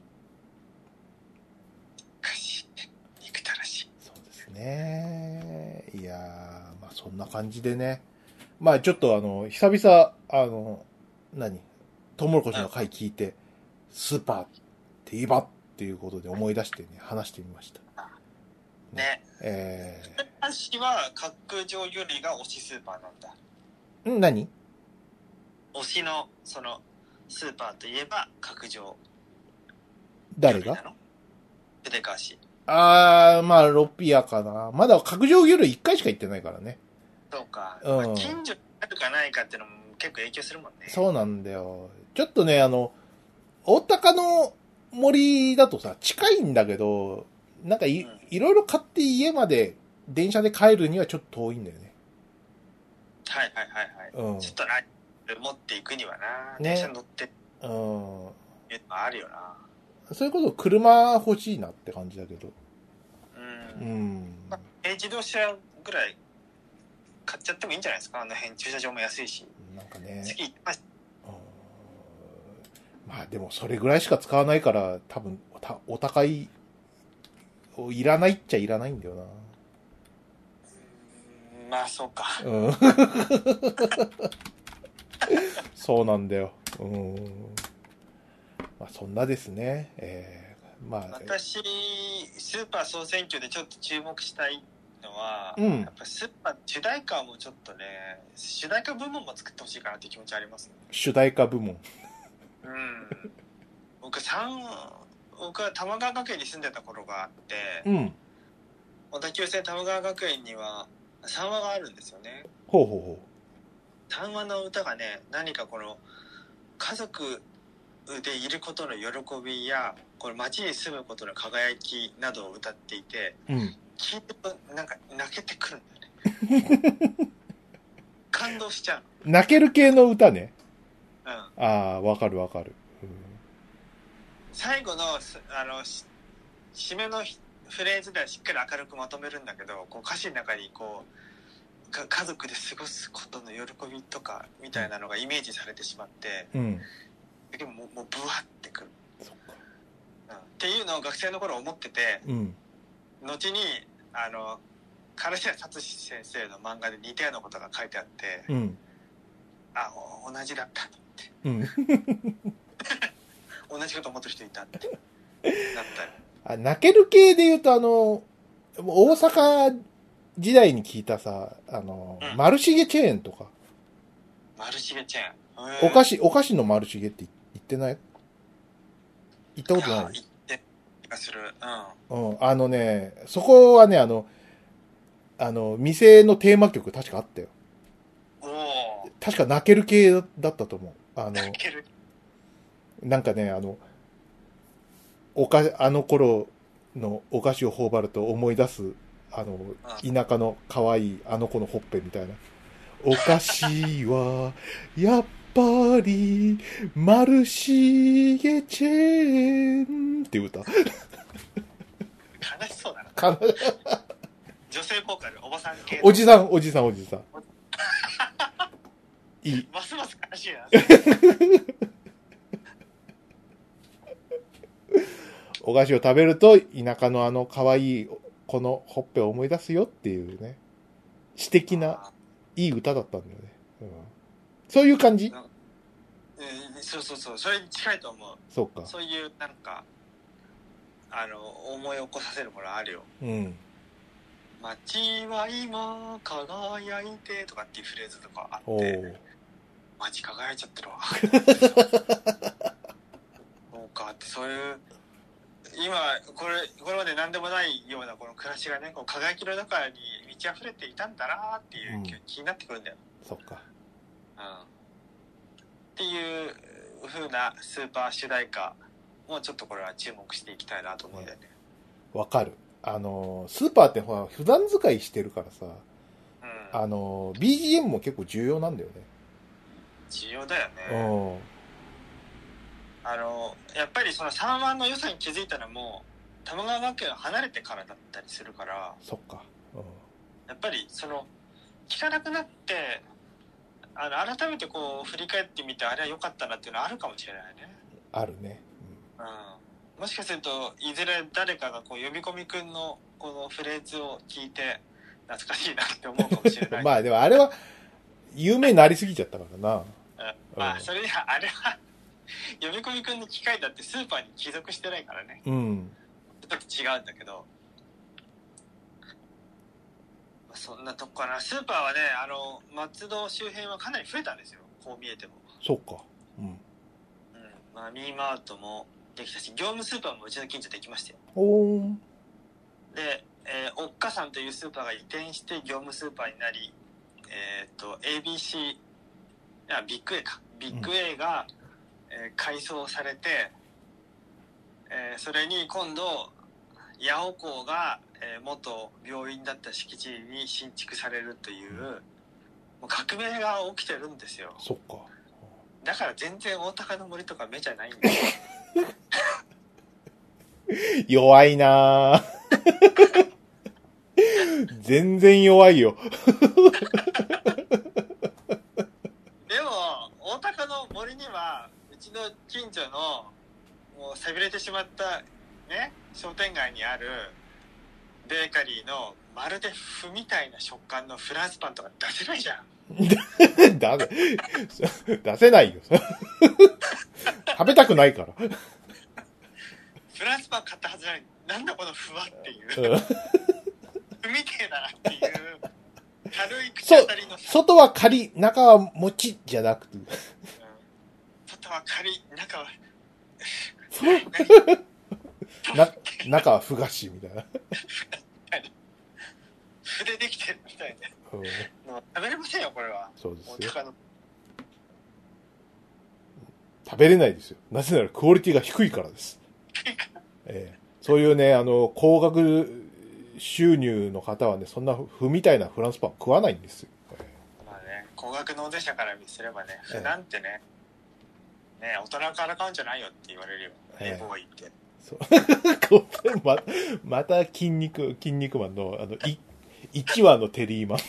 かし憎たらしい。 そうですね。いやー、まあそんな感じでね。まあちょっとあの、久々、あの、何トウモロコシの回聞いて、スーパーって言えばっていうことで思い出してね、話してみました。 ね。 え私は角上よりが推しスーパーなんだ。 ー、ん何推しのそのスーパーといえば角上。 誰が筆川市。 あー、まあロピアかな。まだ角上魚類いっかいしか行ってないからね。 そうか。 うんまあ、近所にあるかないかっていうのも結構影響するもんね。 そうなんだよ。ちょっとね、あの、大阪の森だとさ、近いんだけど、なんかい、 うんいろいろ買って家まで電車で帰るにはちょっと遠いんだよね。 はいはいはいはい。 うんちょっとな、持っていくにはな、 ね電車に乗ってうん。 いうのがあるよな。 そういうこと車欲しいなって感じだけど。 うん。 うん。 まあ、軽自動車ぐらい買っちゃってもいいんじゃないですか。あの辺駐車場も安いし。 なんかね。 次行きましうんまあでもそれぐらいしか使わないから多分おたお高い、いらないっちゃいらないんだよな。 うんまあそうか。 うん。そうなんだよ。うん。まあそんなですね。えー、まあ。 私、スーパー総選挙でちょっと注目したいのは、 うんやっぱスーパー主題歌もちょっとね、主題歌部門も作ってほしいかなっていう気持ちありますね。 主題歌部門。 うん。僕三僕は玉川学園に住んでた頃があって、 うん。 小田急線玉川学園にはさんわがあるんですよね。 ほうほうほさんわの歌がね、何かこの家族でいることの喜びやこの街に住むことの輝きなどを歌っていて、 う。うん。 聞いてるとなんか泣けてくるんだよね。感動しちゃう。 泣ける系の歌ね。 うん。 ああ、わかるわかる。うん、 最後のすあのし締めのひフレーズではしっかり明るくまとめるんだけど、こう歌詞の中にこうか家族で過ごすことの喜びとかみたいなのがイメージされてしまって、 うん。 でももうもうブワってくる、 そっか。 うん、っていうのを学生の頃思ってて、 うん。 後にあの唐瀬達志先生の漫画で似たようなことが書いてあって、 うん。 あ同じだったとうん。 思って同じこと思ってる人いたってなったり。 あ、泣ける系で言うと、あの、大阪時代に聞いたさ、あの、 うんマルシゲチェーンとか、 マルシゲチェーン、 お菓子、お菓子のマルシゲって言ってない言ったことないいや言って気がする。ううん。あのね、そこはね、あの、あの、店のテーマ曲確かあったよ。 ん。おお。 確か泣ける系だったと思う。あの、 泣ける。 なんかね、あの、おか、あの頃のお菓子を頬張ると思い出す、あの、田舎の可愛いあの子のほっぺみたいな。お菓子は、やっぱり、マルシゲチェーンっていう歌。 悲しそうだな。 かな女性ボーカル、おばさん系。 おじさん、おじさん、おじさん。いい。 ますます悲しいな。 お菓子を食べると、田舎のあの可愛い子のほっぺを思い出すよっていうね、詩的な、いい歌だったんだよね。うん、そういう感じ、 うん、そうそうそう、それに近いと思う。 そうか。 そういう、なんか、あの、思い起こさせるものあるよ。 うん。 街は今輝いてとかっていうフレーズとかあおってー街輝いちゃってるわそうかってそういう今これこれまで何でもないようなこの暮らしがねこう輝きの中に満ち溢れていたんだなっていう、 うん、 気になってくるんだよ。 そっか、 うん、っていう風なスーパー主題歌もうちょっとこれは注目していきたいなと思うんだよね。 わかる。あのスーパーってほら普段使いしてるからさ、 うん、 あの ビージーエム も結構重要なんだよね。 重要だよね。 うんあのやっぱりそのさんわの良さに気づいたのも玉川学園を離れてからだったりするから、 そっか、うん、 やっぱりその聞かなくなってあの改めてこう振り返ってみてあれは良かったなっていうのはあるかもしれないね。 あるね、 うん、うん、もしかするといずれ誰かがこう呼び込みくんのこのフレーズを聞いて懐かしいなって思うかもしれないまあでもあれは有名になりすぎちゃったからな、うん、 まあそれにはあれは呼び込みくんの機械だってスーパーに帰属してないからね、 うん、 ちょっと違うんだけど、まあ、そんなとこかな。スーパーはねあの松戸周辺はかなり増えたんですよ、こう見えても。 そうか、うん、うん、 まあ、ミーマートもできたし業務スーパーもうちの近所できましたよ。 おーで、えー、おっかさんというスーパーが移転して業務スーパーになり、えっ、ー、と エービーシー いやビッグ A かビッグ A が、うんえー、改装されて、えー、それに今度八尾校が、えー、元病院だった敷地に新築されるという、うん、もう革命が起きてるんですよ。 そっか。 だから全然大高の森とか目じゃないんだよ弱いな全然弱いよでも大高の森にはうちの近所のもう寂れてしまったね商店街にあるベーカリーのまるで麩みたいな食感のフランスパンとか出せないじゃんだ出せないよ食べたくないからフランスパン買ったはずなのになんだこのふわっていう、うん、ふみてえだなっていう軽い口当たりの外はカリ中はもちじゃなくて、うん、 外はカリ中はな中はふがしみたいな筆できてるみたいな、うん、食べれませんよこれは。 そうですよ、 の食べれないですよ。なぜならクオリティが低いからです、えー、そういうねあの高額収入の方はねそんな麩みたいなフランスパン食わないんですよ、えー、まあね高額納税者からすればね麩なんてね、えー、ね大人から買うんじゃないよって言われるよ、えー、英語が言ってそうま, また筋肉筋肉マンのあのいいちわのテリーマン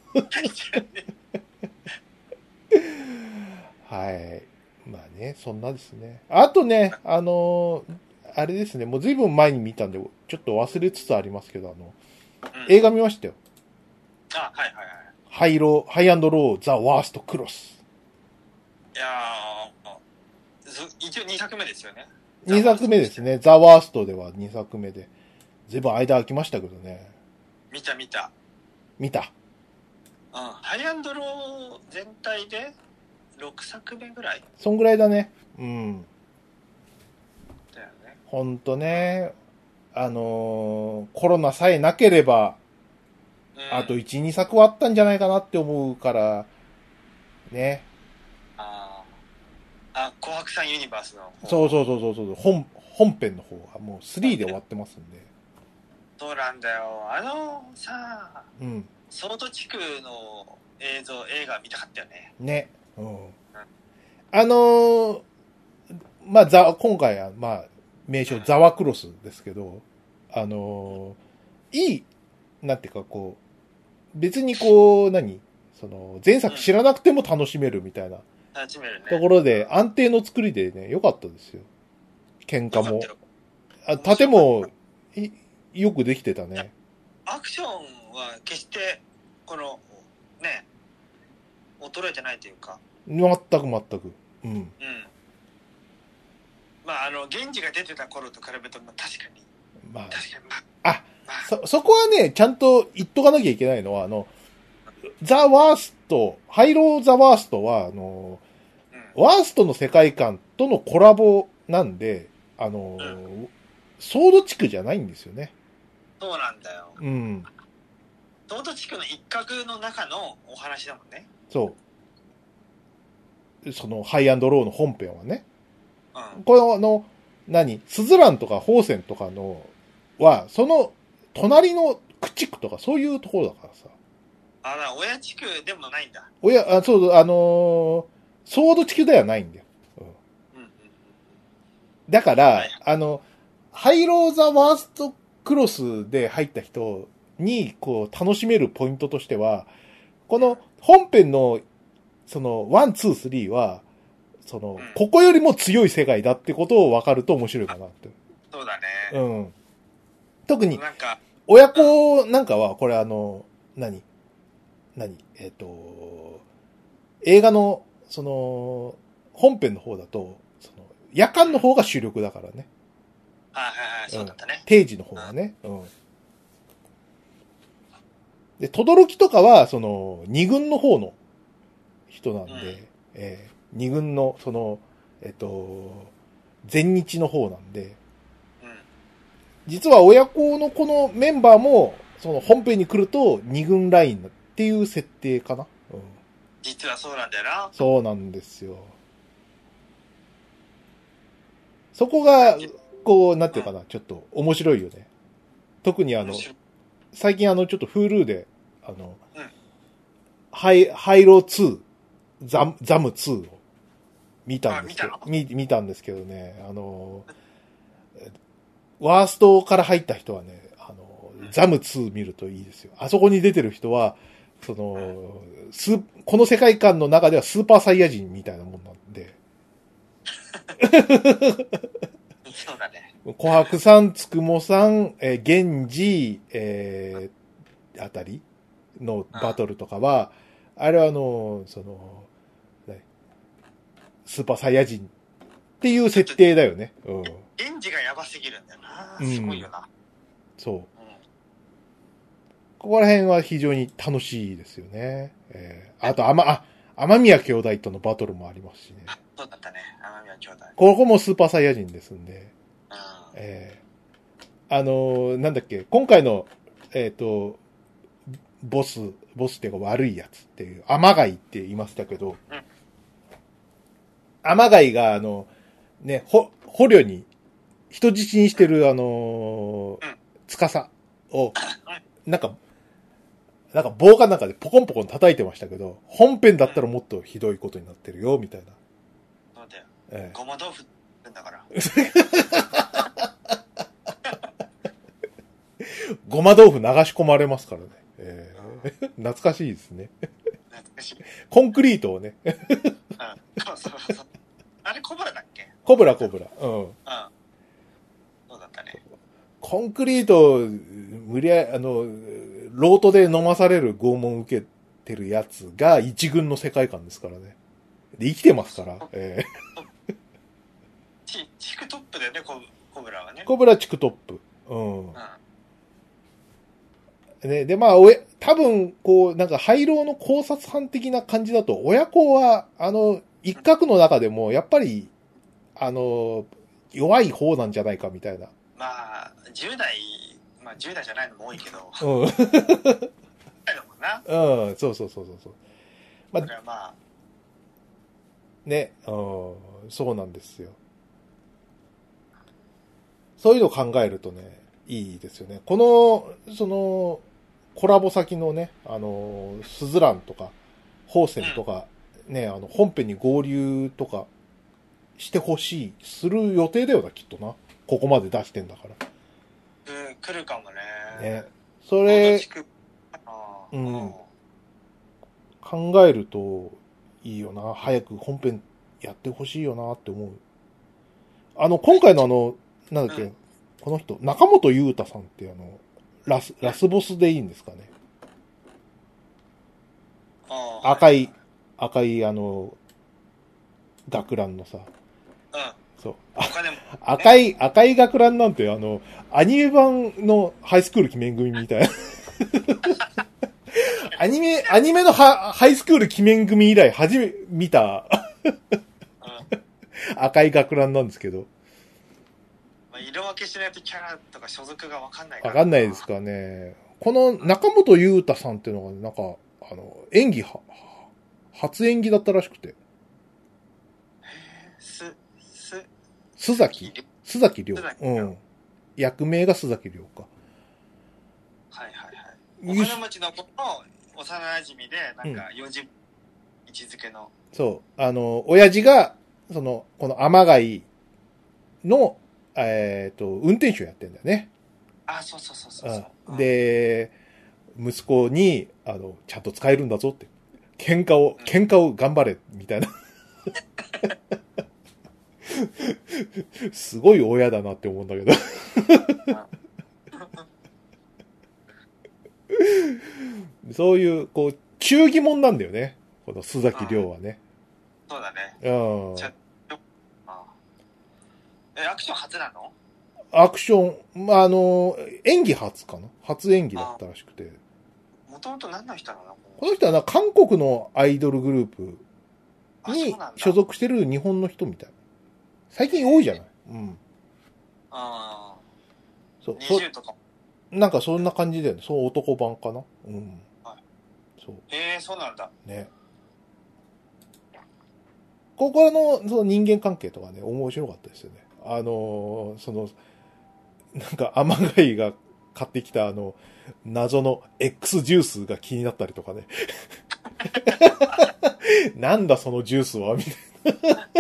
はいまあねそんなですね。あとねあのあれですねもうずいぶん前に見たんでちょっと忘れつつありますけどあの、うん、映画見ましたよ。 あはいはいはいハイローハイアンドローザワーストクロス。 いや一応にさくめですよね。 にさくめですね。ザワーストではにさくめでずいぶん間空きましたけどね。 見た見た見た。 うん、ハイアンドロー全体でろくさくめぐらい。 そんぐらいだね。うん。 だよね。 ほんとね、あのー、コロナさえなければ、うん、あといち、にさくはあったんじゃないかなって思うから、ね。 ああ、あ、紅白さんユニバースの方。 そうそうそうそうそう、本、本編の方がもうスリーで終わってますんで。 そうなんだよ。あのさ、 うん。 ソード地区の映像、映画見たかったよね。 ね。うん。うん、あのー、まあ、ザ、今回は、まあ、名称、ザワクロスですけど、あのー、いい、なんていうか、こう、別にこう、何その、前作知らなくても楽しめるみたいな、 楽しめるね。 ところで、安定の作りでね、良かったですよ。喧嘩も。あ、盾も、い、よくできてたね。 アクションは決してこのね衰えてないというか。 全く全く。うん。うん。 まああの源氏が出てた頃と比べると、まあ、確かに。 まあ。 確かにまああ、そ、そこはね、ちゃんと言っとかなきゃいけないのは、あの、ザ・ワースト、ハイロー・ザ・ワーストは、あの、 うん。 ワーストの世界観とのコラボなんで、あの、 うソード地区じゃないんですよね。 そうなんだよ。 うん。 ソード地区の一角の中のお話だもんね。 そう。その、ハイアンドローの本編はね。 うん。 この、あの、何スズランとかホーセンとかの、は、その、隣の駆逐とかそういうところだからさ。 あ、だから親地区でもないんだ。 おや、あ、そう、あのーソード地区ではないんだよ。うん、 うんうんうん。 だから、 はいあの、ハイローザワーストクロスで入った人に、こう、楽しめるポイントとしては、この本編の、その、ワン、ツー、スリーは、その、 うんここよりも強い世界だってことを分かると面白いかなって。 そうだうね。 ん。特に、 なんか、 親子なんかは、これあの、何何えっ、と、映画の、その、本編の方だと、その、夜間の方が主力だからね。 はいはいはい、そうだったね。 定時の方がね。うん。で、とどろきとかは、その、二軍の方の人なんで、 うんえー二軍の、その、えっ、と、全日の方なんで、 うん。 実は親子のこのメンバーも、その本編に来ると二軍ラインっていう設定かな。うん、 実はそうなんだよな。 そうなんですよ。そこが、こう、なんていうかな、ちょっと面白いよね。特にあの面、白い。 最近あの、ちょっと Hulu で、あの、 うんハイ、ハイローツー、ザ、ザムツーを見たんですけどあ、 見、見たんですけどね、あの、ワーストから入った人はね、あの、ザムツー見るといいですよ。あそこに出てる人は、その、スこの世界観の中ではスーパーサイヤ人みたいなもんなんで、 そうだね。 琥珀さん、つくもさん、えー、源氏、えー、あたりのバトルとかは、あれはあの、その、ねスーパーサイヤ人っていう設定だよね。うん。 エンジがやばすぎるんだよな。 うんすごいよな。 そう。 うん。 ここら辺は非常に楽しいですよね。えー、あと、あま、あ、天宮兄弟とのバトルもありますしね。 あ、そうだったね。天宮兄弟。 ここもスーパーサイヤ人ですんで。 うん。 えー、あのーなんだっけ、今回の、えっ、と、ボス、ボスっていうか悪いやつっていう、天貝って言いましたけど、 うん天貝が、あの、ね、ほ、捕虜に、人質にしてる、あのーうん司を、なんか、なんか棒かなんかでポコンポコン叩いてましたけど、本編だったらもっとひどいことになってるよ、みたいな。 そうだよ。 えごま豆腐ってんだから。 え、ごま豆腐流し込まれますからね。ええ、懐かしいですね。 懐かしい。 コンクリートをね。 うん。そうそうそう。あれコブラだっけ？ コブラコブラ。うん。 うん。そうだったね。 コンクリート、無理やり、あの、ロートで飲まされる拷問を受けてるやつが一軍の世界観ですからね。で、生きてますから。えち、地区トップだよね、コブコブラはねー。コブラ地区トップ。うんうん。。 ね、で、まあ、おや、多分、こう、なんか、廃炉の考察班的な感じだと、親子は、あの、一角の中でも、やっぱり、あの、弱い方なんじゃないか、みたいな。 まあ、じゅう代、まあじゅう代じゃないのも多いけど、 うん。 じゅう代だもんな。 うん、そうそうそうそうそう。まあだからまあ、 ね、うん、そうなんですよ。そういうのを考えるとね、いいですよね。この、その、コラボ先のね、あの、スズランとか、ホーセンとか、ね、あの、本編に合流とかしてほしい、する予定だよな、きっとな。ここまで出してんだから。 うん、来るかもね。 ね。そこのれ地、区あーうん考えると、いいよな。早く本編やってほしいよなって思う。あの、今回のあの、なんだっけ、 うんこの人、中本優太さんってあの、ラス、ラスボスでいいんですかね。 あー赤い、赤いあの、学ランのさ、 うん。 そう。 他でも、 赤い、赤い学ランなんて、あの、アニメ版のハイスクール記念組みたいな。アニメ、アニメのハハイスクール記念組以来初め見た赤い学ランなんですけど。 まあ、色分けしないとキャラとか所属がわかんないかわら。 かんないですかね。この中本優太さんっていうのが、なんか、あの、演技は、初演技だったらしくて。 す、す、 須崎須崎亮須崎亮うん。役名が須崎亮か。 はいはいはい。お金持ちの子の幼馴染で、なんかよんじゅう位置づけの。 そう。あの、親父が、その、この天貝の、えっと、運転手をやってんだよね。 あ、そうそうそうそうそうう。 んで、息子に、あの、ちゃんと使えるんだぞって。喧嘩を、喧嘩を頑張れ、みたいな。すごい親だなって思うんだけど。そういう、こう、忠義者なんだよね。この須崎亮はね。 そうだね。 うん。 ちゃあえ、アクション初なの？ アクション、まあ、あの、演技初かな初演技だったらしくて。 もともと何の人なの？ この人はな、韓国のアイドルグループあ、そうになんだ。 所属してる日本の人みたい。最近多いじゃないうん。 あそう。 あ、 そにじゅうとか。 なんかそんな感じだよね。そう男版かなうん。 はそう。 へえ、そうなんだ。 ね。ここの、その人間関係とかね、面白かったですよね。あのーその、なんか、甘貝が買ってきたあの、謎の X ジュースが気になったりとかね。なんだそのジュースはみたいな。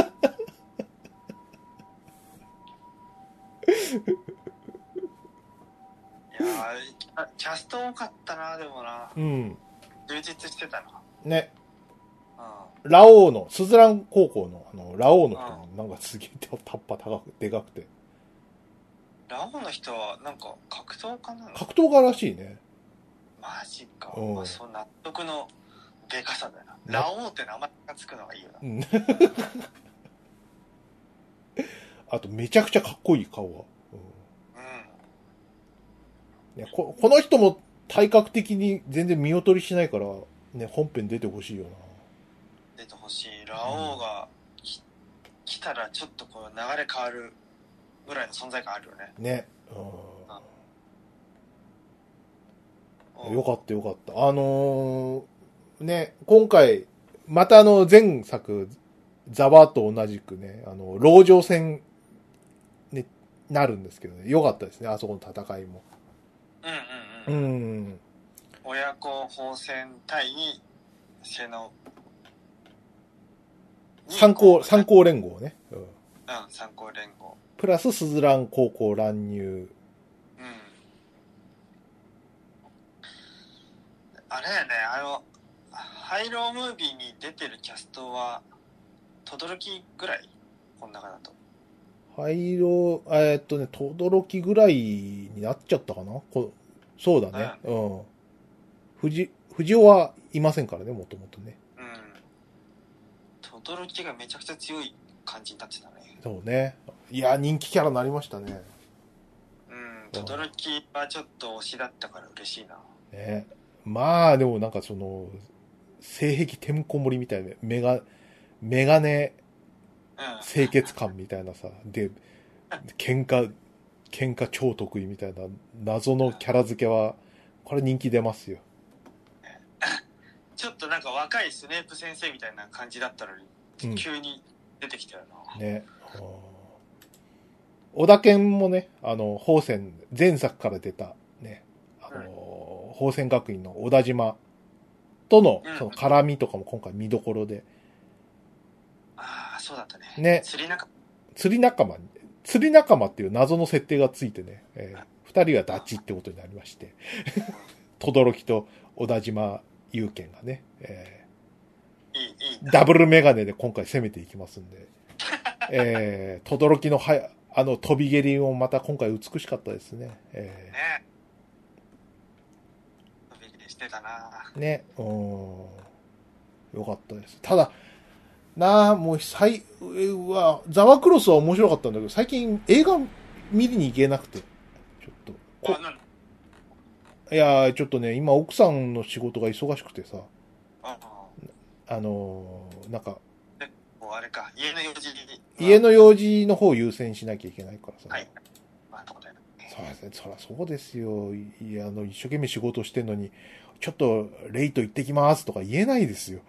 いやー、キャスト多かったな、でもな。 うん。 充実してたな。 ね。 うラオウの、スズラン高校の、あの、ラオウの人もなんかすげえタッパ高く、でかくて。 ん。ラオの人は、なんか、格闘家なの？ 格闘家らしいね。 マジか。 うんまあ、そう納得のでかさだよな。 なラオウって名前がつくのがいいよな。 うん。あと、めちゃくちゃかっこいい顔は。 うん。 ね、ここの人も体格的に全然見劣りしないから、ね、本編出てほしいよ出てほしい。ラオウがき来たらちょっとこう流れ変わるぐらいの存在感あるよね。 な。ね。うん、 うんよかったよかった。あのー、ね、今回、またあの前作、ザワと同じくね、あの、籠城戦になるんですけどね、よかったですね、あそこの戦いも。 うんうんうん。 うん。 親子砲戦対瀬野。 参考、参考連合ね。うん。 うん、参考連合。 プラス、スズラン高校乱入。 うん。あれだよね、あの、ハイロームービーに出てるキャストは、轟ぐらいこの中だと。 灰色、えーっとね、とどろきぐらいになっちゃったかなこそうだね。うん。藤、藤尾はいませんからね、もともとね。 うん。轟がめちゃくちゃ強い感じになってたね。 そうね。いや、人気キャラになりましたね。 うん。轟はちょっと推しだったから嬉しいな。 ね。まあ、でもなんかその、性癖てんこ盛りみたいな、メガ、メガネうん。 清潔感みたいなさ、で、喧嘩、喧嘩超得意みたいな謎のキャラ付けは、これ人気出ますよ。 ちょっとなんか若いスネープ先生みたいな感じだったのに、 うん急に出てきたよな。 ね。小田健もね、あの、宝泉、前作から出た、ね、あの、宝泉学院の小田島との、その絡みとかも今回見どころで。 ああ、そうだったね。 ね。 釣り仲釣り仲間、釣り仲間っていう謎の設定がついてね、えー、二人はダチってことになりまして、轟と小田島祐賢がね、えいい、いいー、ダブルメガネで今回攻めていきますんで、えー、轟のはあの飛び蹴りもまた今回美しかったですね。えね。飛び蹴りしてたな。 ー、ね、うん、よかったです。ただ、 なあ、もう、最、うわ、ザワクロスは面白かったんだけど、最近映画見に行けなくて、ちょっと。 あ、なんいやー、ちょっとね、今奥さんの仕事が忙しくてさ、 ああのー、なんか、 でもうあれか、家の用事に。 家の用事の方を優先しなきゃいけないからさ。 はい。まあ、そうだよね。 そうですね、そりゃそうですよ。いや、あの、一生懸命仕事してんのに、ちょっと、レイト行ってきますとか言えないですよ。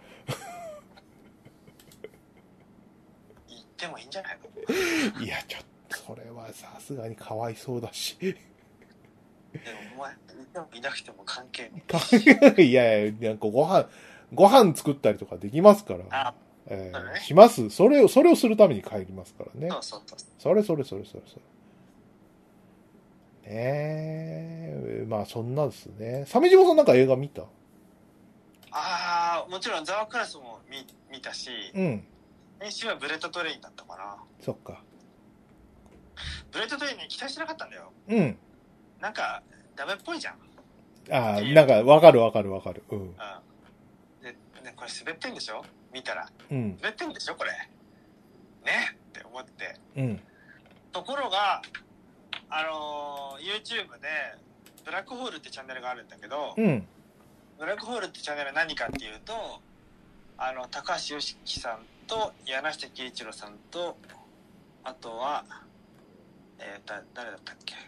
言ってもいいんじゃないの？ いや、ちょっと、それはさすがにかわいそうだし。 でもお前、いてもいなくても関係ない。 いやいや、なんかご飯、ご飯作ったりとかできますから。 あ、 えーそうだねします。それを、それをするために帰りますからね。 そうそうそう。 それそれそれそれそれ。ねえ、まあそんなですね。鮫島さんなんか映画見た？ ああ、もちろんザワクラスも見見たし、 うん。 先週はブレッドトレインだったかな。 そっか。 ブレッドトレインに期待してなかったんだよ。 うん。 なんか、ダメっぽいじゃん。 ああ、なんかわかるわかるわかる。うん。 うん。で、ね、これ滑ってんでしょ？見たら。 うん。 滑ってんでしょこれ。ねって思って。 うん。 ところが、あのー、YouTube で、ブラックホールってチャンネルがあるんだけど、 うん。 ブラックホールってチャンネルは何かっていうと、あの、高橋良樹さんと柳下喜一郎さんと、あとは、えー、だ誰だったっけ？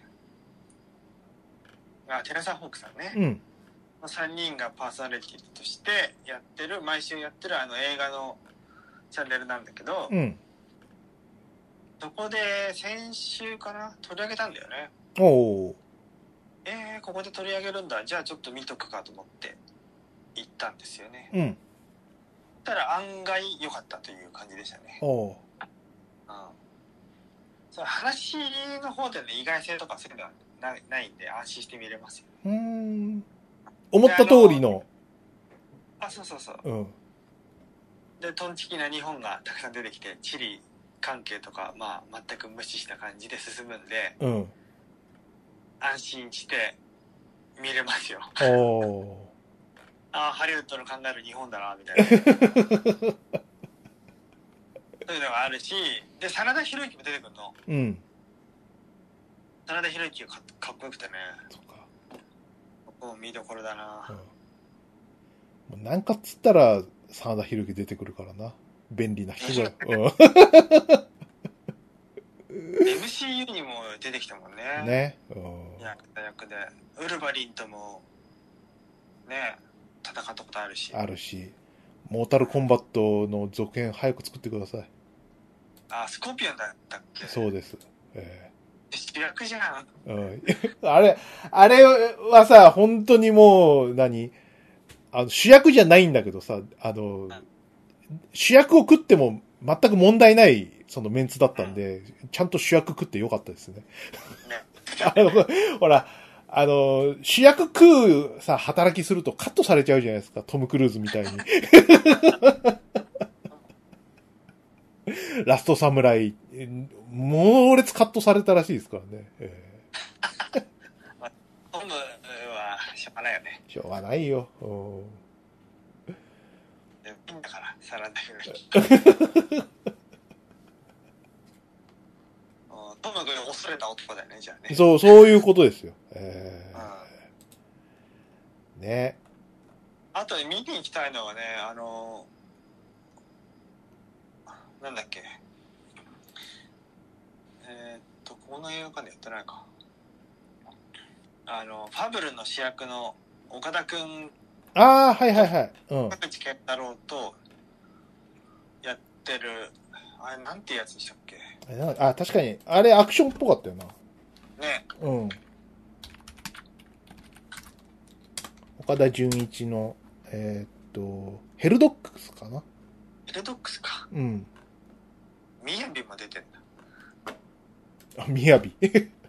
あ、テレサ・ホークさんね。 うん。 さんにんがパーソナリティとしてやってる、毎週やってるあの映画のチャンネルなんだけど、 うん。 そこで先週かな取り上げたんだよね。 おー。 えー、ここで取り上げるんだ。じゃあちょっと見とくかと思って行ったんですよね。 うん。 たら案外良かったという感じでしたね。 おー。 うん。その話の方での意外性とかそういうのはないないんで安心して見れますよ。 うーん。思った通りの。 あ、そうそうそう。 うん。 で、トンチキな日本がたくさん出てきて、地理関係とか、まあ、全く無視した感じで進むんで、 うん。 安心して見れますよ。 おー。 ああ、ハリウッドの考える日本だな、みたいな。そういうのがあるし、で、真田広之も出てくるの。 うん。 真田広之がかかっこよくてね、 そっか。 ここ見どころだな。 うん。なんかっつったら、真田広之出てくるからな。便利な人だよ。うん。 エムシーユー にも出てきたもんね。 ね。うん。 役役で。ウルヴァリンとも、ね、戦ったことあるし。 あるし、モータルコンバットの続編早く作ってください。 あ、スコーピオンだったっけ？ そうです。え主役じゃん。 ーうん、あれ、あれはさ、本当にもう、何あの主役じゃないんだけどさ、あの、主役を食っても全く問題ない、そのメンツだったんで、ちゃんと主役食ってよかったですね。 ね。 あの、ほら、あの、主役食うさ、働きするとカットされちゃうじゃないですか、トム・クルーズみたいに。ラストサムライ、猛烈カットされたらしいですからね。えまあ、トムはしょうがないよね。 ー、しょうがないよ。うんでピンだから、サラダ広い。トムが恐れた男だよね、じゃあね。 そう、そういうことですよ。えー、ね。 あと見に行きたいのはね、あの、なんだっけ。えー、っと、この映画館でやってないか。あの、ファブルの主役の岡田くん、 ああ、はいはいはい。うん。 田口健太郎とやってる、あれ、なんていうやつでしたっけ？ あ、確かに、あれアクションっぽかったよな。 ね。 うん。岡田准一の、えー、っと、ヘルドックスかな？ ヘルドックスか。 うん。 ミヤビも出てんだ。 あ、みやび。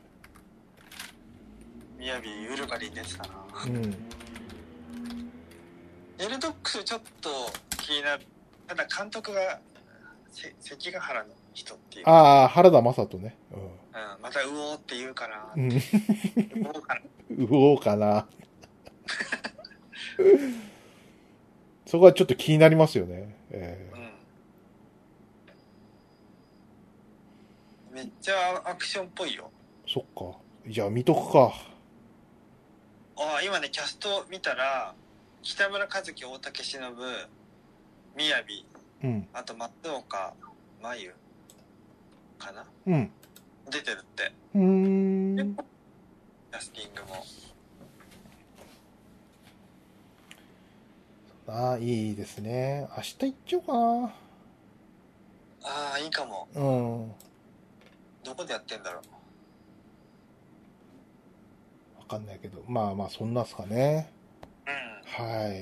ミヤビ、ウルヴァリン出てたな。 うん。 ヘルドックスちょっと気になる。ただ監督がせ関ヶ原の人っていう。 ああ、原田雅人ね。 うん。またうおーって言うかな。 うん。 うおーかな。 うおうかな。そこはちょっと気になりますよね。えうん。 めっちゃアクションっぽいよ。 そっか。じゃあ見とくか。 あ、今ね、キャスト見たら、北村一樹、大竹しのぶ、みやび、 うん。 あと松岡真優かなうん。 出てるって。 うーん。 キャスティングも。 ああ、いいですね。明日行っちゃおうかな。 ああ、いいかも。 うん。 どこでやってんだろわかんないけど。まあまあ、そんなっすかね。 う。うん。 はい。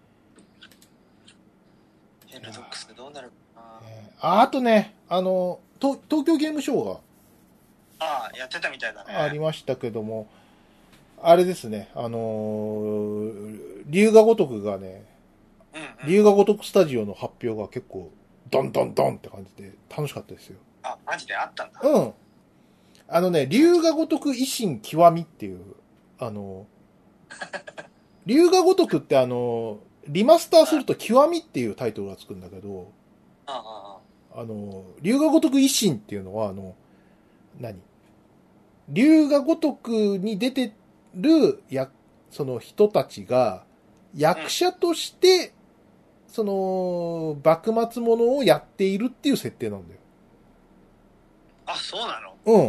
ヘルドックスどうなるかな。 えーあ、あとね、あの、東東京ゲームショウがああ、やってたみたいだね。 ありましたけども、あれですね、あのー、龍が如くがね、 うんうん。 龍が如くスタジオの発表が結構、ドンドンドンって感じで楽しかったですよ。 あ、マジであったんだ。 うん。あのね、龍が如く維新極みっていう、あの、龍が如くってあの、リマスターすると極みっていうタイトルがつくんだけど、 ああ、ああの、龍が如く維新っていうのは、あの、何龍が如くに出てるや、その人たちが、役者として、その、幕末ものをやっているっていう設定なんだよ。 あ。あ、そうなの？ うん。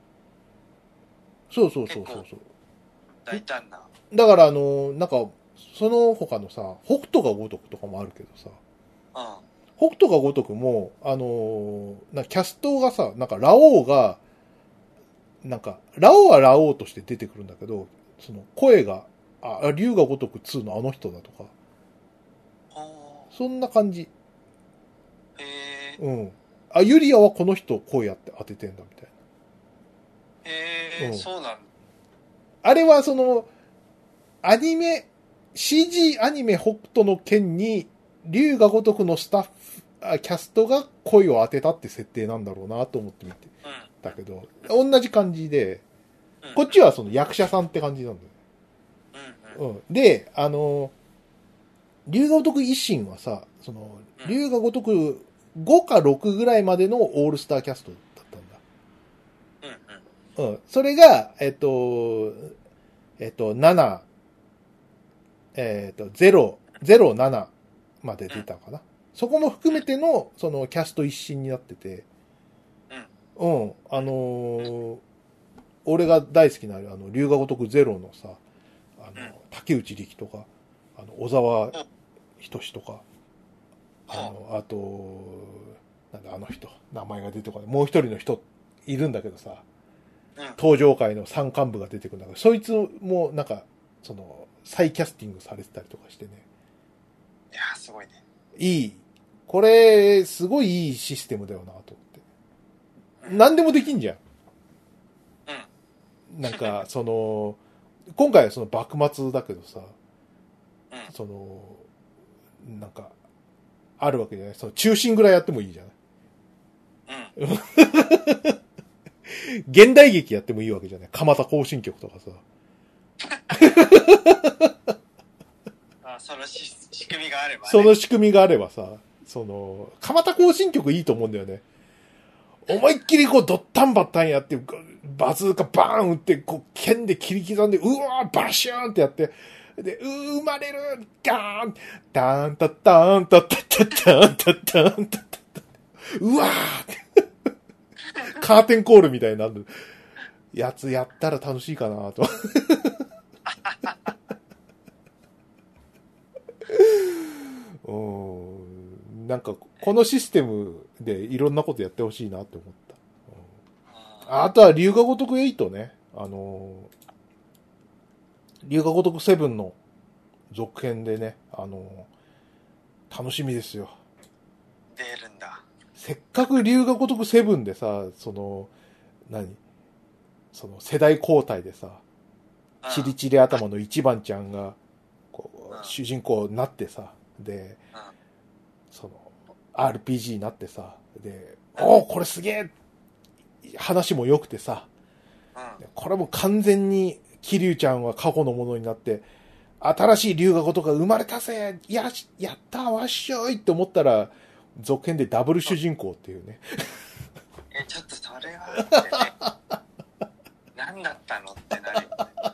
そうそうそうそうそう。 大胆な。 だからあの、なんか、その他のさ、北斗が如くとかもあるけどさ、 うん。 北斗が如くも、あの、なキャストがさ、なんか、ラオウが、なんか、ラオウはラオウとして出てくるんだけど、その声が、あ、龍が如くツーのあの人だとか、 ほそんな感じ。 ー。へえ。 うん。あ、ユリアはこの人声やって当ててんだみたいへえ、 うんそうなんだ。 な。あれはその、アニメ、シージー アニメ北斗の剣に、龍が如くのスタッフ、あキャストが声を当てたって設定なんだろうなと思って見てうたけど、同じ感じで、 ん。うん。 こっちはその役者さんって感じなんだよ。 うんうん。 うん。で、あの、龍が如く維新はさ、その、龍が如くごかろくぐらいまでのオールスターキャストだったんだ。 うんうん。 うん。それが、えっと、えっと、なな、えっと、ゼロ、ゼロななまで出たのかな。そこも含めての、その、キャスト一新になってて、うん。あのー俺が大好きな、あの、龍が如くゼロのさ、あの、竹内力とか、あの、小沢仁志とか、あの、あと、なんだ、あの人、名前が出てこない。もう一人の人いるんだけどさ、 うん。 登場界の三幹部が出てくるんだけど、そいつもなんか、その、再キャスティングされてたりとかしてね。 いやー、すごいね。 いい。これ、すごいいいシステムだよな、と思って。何でもできんじゃん。 うん。 なんか、その、今回はその幕末だけどさ、 うん。 その、なんか、あるわけじゃない。その中心ぐらいやってもいいじゃない。 うん。 現代劇やってもいいわけじゃない。蒲田行進曲とかさ。 あ、そのし仕組みがあればね。 その仕組みがあればさ、その、蒲田行進曲いいと思うんだよね。思いっきりこう、ドッタンバッタンやって、バズーカバーン打って、こう、剣で切り刻んで、うわーバシューンってやって、で、うー生まれるガーンタンタッタンタッタッタッタンタッタンタッタッタうわーカーテンコールみたいになるやつやったら楽しいかなと。うん。なんか、このシステムでいろんなことやってほしいなって思った。うん、あとは、龍が如くエイトね。あの、龍が如くセブンの続編でね、あの、楽しみですよ。 出るんだ。 せっかく龍が如くセブンでさ、その、何その世代交代でさ、チリチリ頭の一番ちゃんが、こう、主人公になってさ、で、その、アールピージー になってさ、で、おおこれすげえ話も良くてさ、これも完全に、桐生ちゃんは過去のものになって、新しい龍が如くが生まれたぜやらし、やったわっしょいって思ったら、続編でダブル主人公っていうね。 え、ちょっとそれってね何だったのってなるよ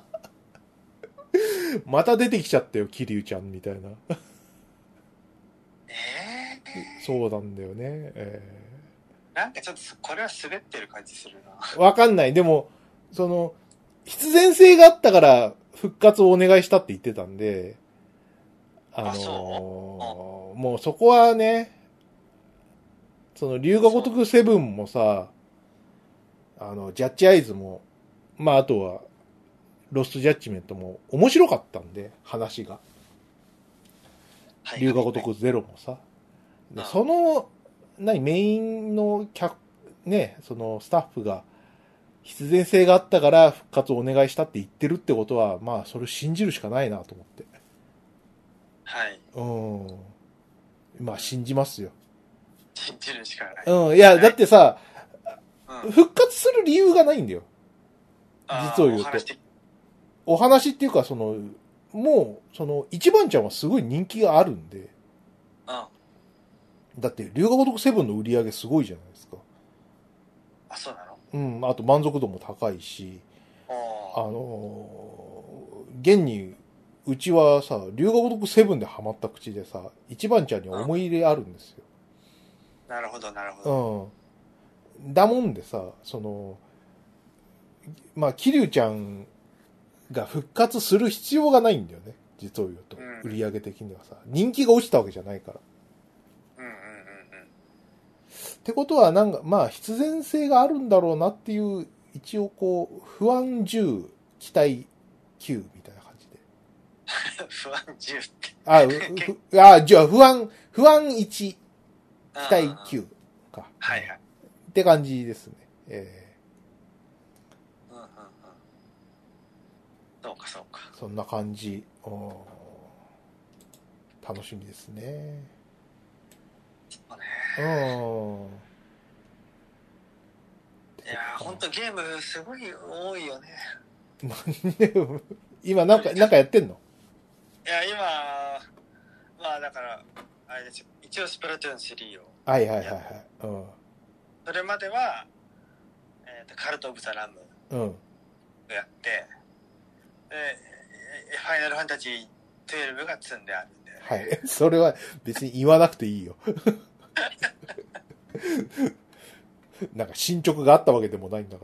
ね。 また出てきちゃったよ、桐生ちゃんみたいな。 えー、 そうなんだよね。えなんかちょっとこれは滑ってる感じするな。 ー、わかんない。でも、その、必然性があったから復活をお願いしたって言ってたんで、あのー、 あそもうそこはね、その、龍が如くセブンもさ、あの、ジャッジアイズも、まあ、あとは、ロストジャッジメントも面白かったんで、話が。 はい龍が如くゼロもさ。で、 うんその、何、メインの客、ね、そのスタッフが、必然性があったから復活をお願いしたって言ってるってことは、まあ、それを信じるしかないなと思って。 はい。 うん。まあ、信じますよ。 信じるしかない。 うん。いや、だってさ、 うん、 復活する理由がないんだよ。 あー実を言うとお話的お話っていうか、その、もう、その、一番ちゃんはすごい人気があるんで、 うん。 だって、龍が如くセブンの売り上げすごいじゃないですか。 あ、そうなの？ うん。あと満足度も高いし、あおーのー、現に、うちはさ、龍が如くセブンでハマった口でさ、一番ちゃんには思い入れあるんですよ。 なるほど、なるほど。 うん。だもんでさ、その、まあ、桐生ちゃんが復活する必要がないんだよね。実を言うと。 うん売り上げ的にはさ。人気が落ちたわけじゃないから。 うんうんうんってことは、なんか、まあ、必然性があるんだろうなっていう、一応こう、不安じゅう、期待きゅうみたいな感じで。 うん。不安じゅうって。 あ、うふあ、じゃあ、不安、不安いち、期待きゅうか。 はいはい。 って感じですね。えうんうんうん。そうかそうか。 ー、そんな感じ。うん楽しみですね。 そうね。 うん。 いやー、ほんとゲームすごい多いよね。 今なんか、なんかやってんの？ いや、今、まあだから、あれですよ。一応スプラトゥーンスリーを。 はいはいはいはい。うん。 それまでは、えーと、カルト・オブ・ザ・ラムうん。 をやって、で、えファイナルファンタジーじゅうにが積んであるんで。 はい。それは別に言わなくていいよ。なんか進捗があったわけでもないんだから。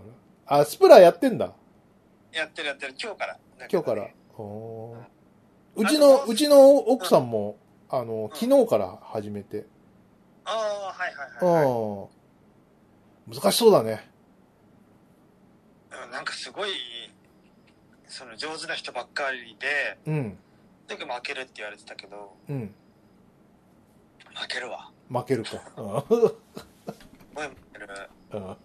あ、スプラやってんだ。 やってるやってる。今日から。 今日から。おーうんうちの、 あとうちの奥さんも、あの、 ん昨日から始めて。 ああ、はいはいはい、はいうん。難しそうだね。 うん。なんかすごい、その上手な人ばっかりで、 うん。 すぐ負けるって言われてたけど、 うん。 負けるわ。 負けるか。うんすごい負ける。 うんでもや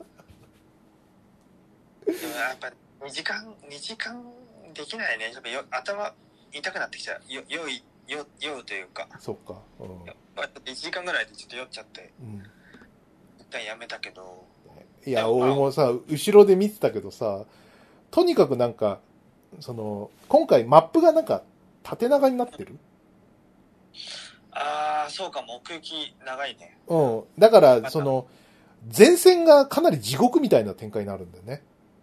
っぱにじかん、にじかんできないね。やっぱよ頭痛くなってきちゃう。よ、酔い、酔、酔うというか。 そっか。うん。 いちじかんぐらいでちょっと酔っちゃって、 うん一旦やめたけど。 いや、 でもまあ俺もさ、後ろで見てたけどさ、とにかくなんか、その、今回マップがなんか、縦長になってる？ ああ、そうかも。奥行き長いね。 うん。だから、その、前線がかなり地獄みたいな展開になるんだよね。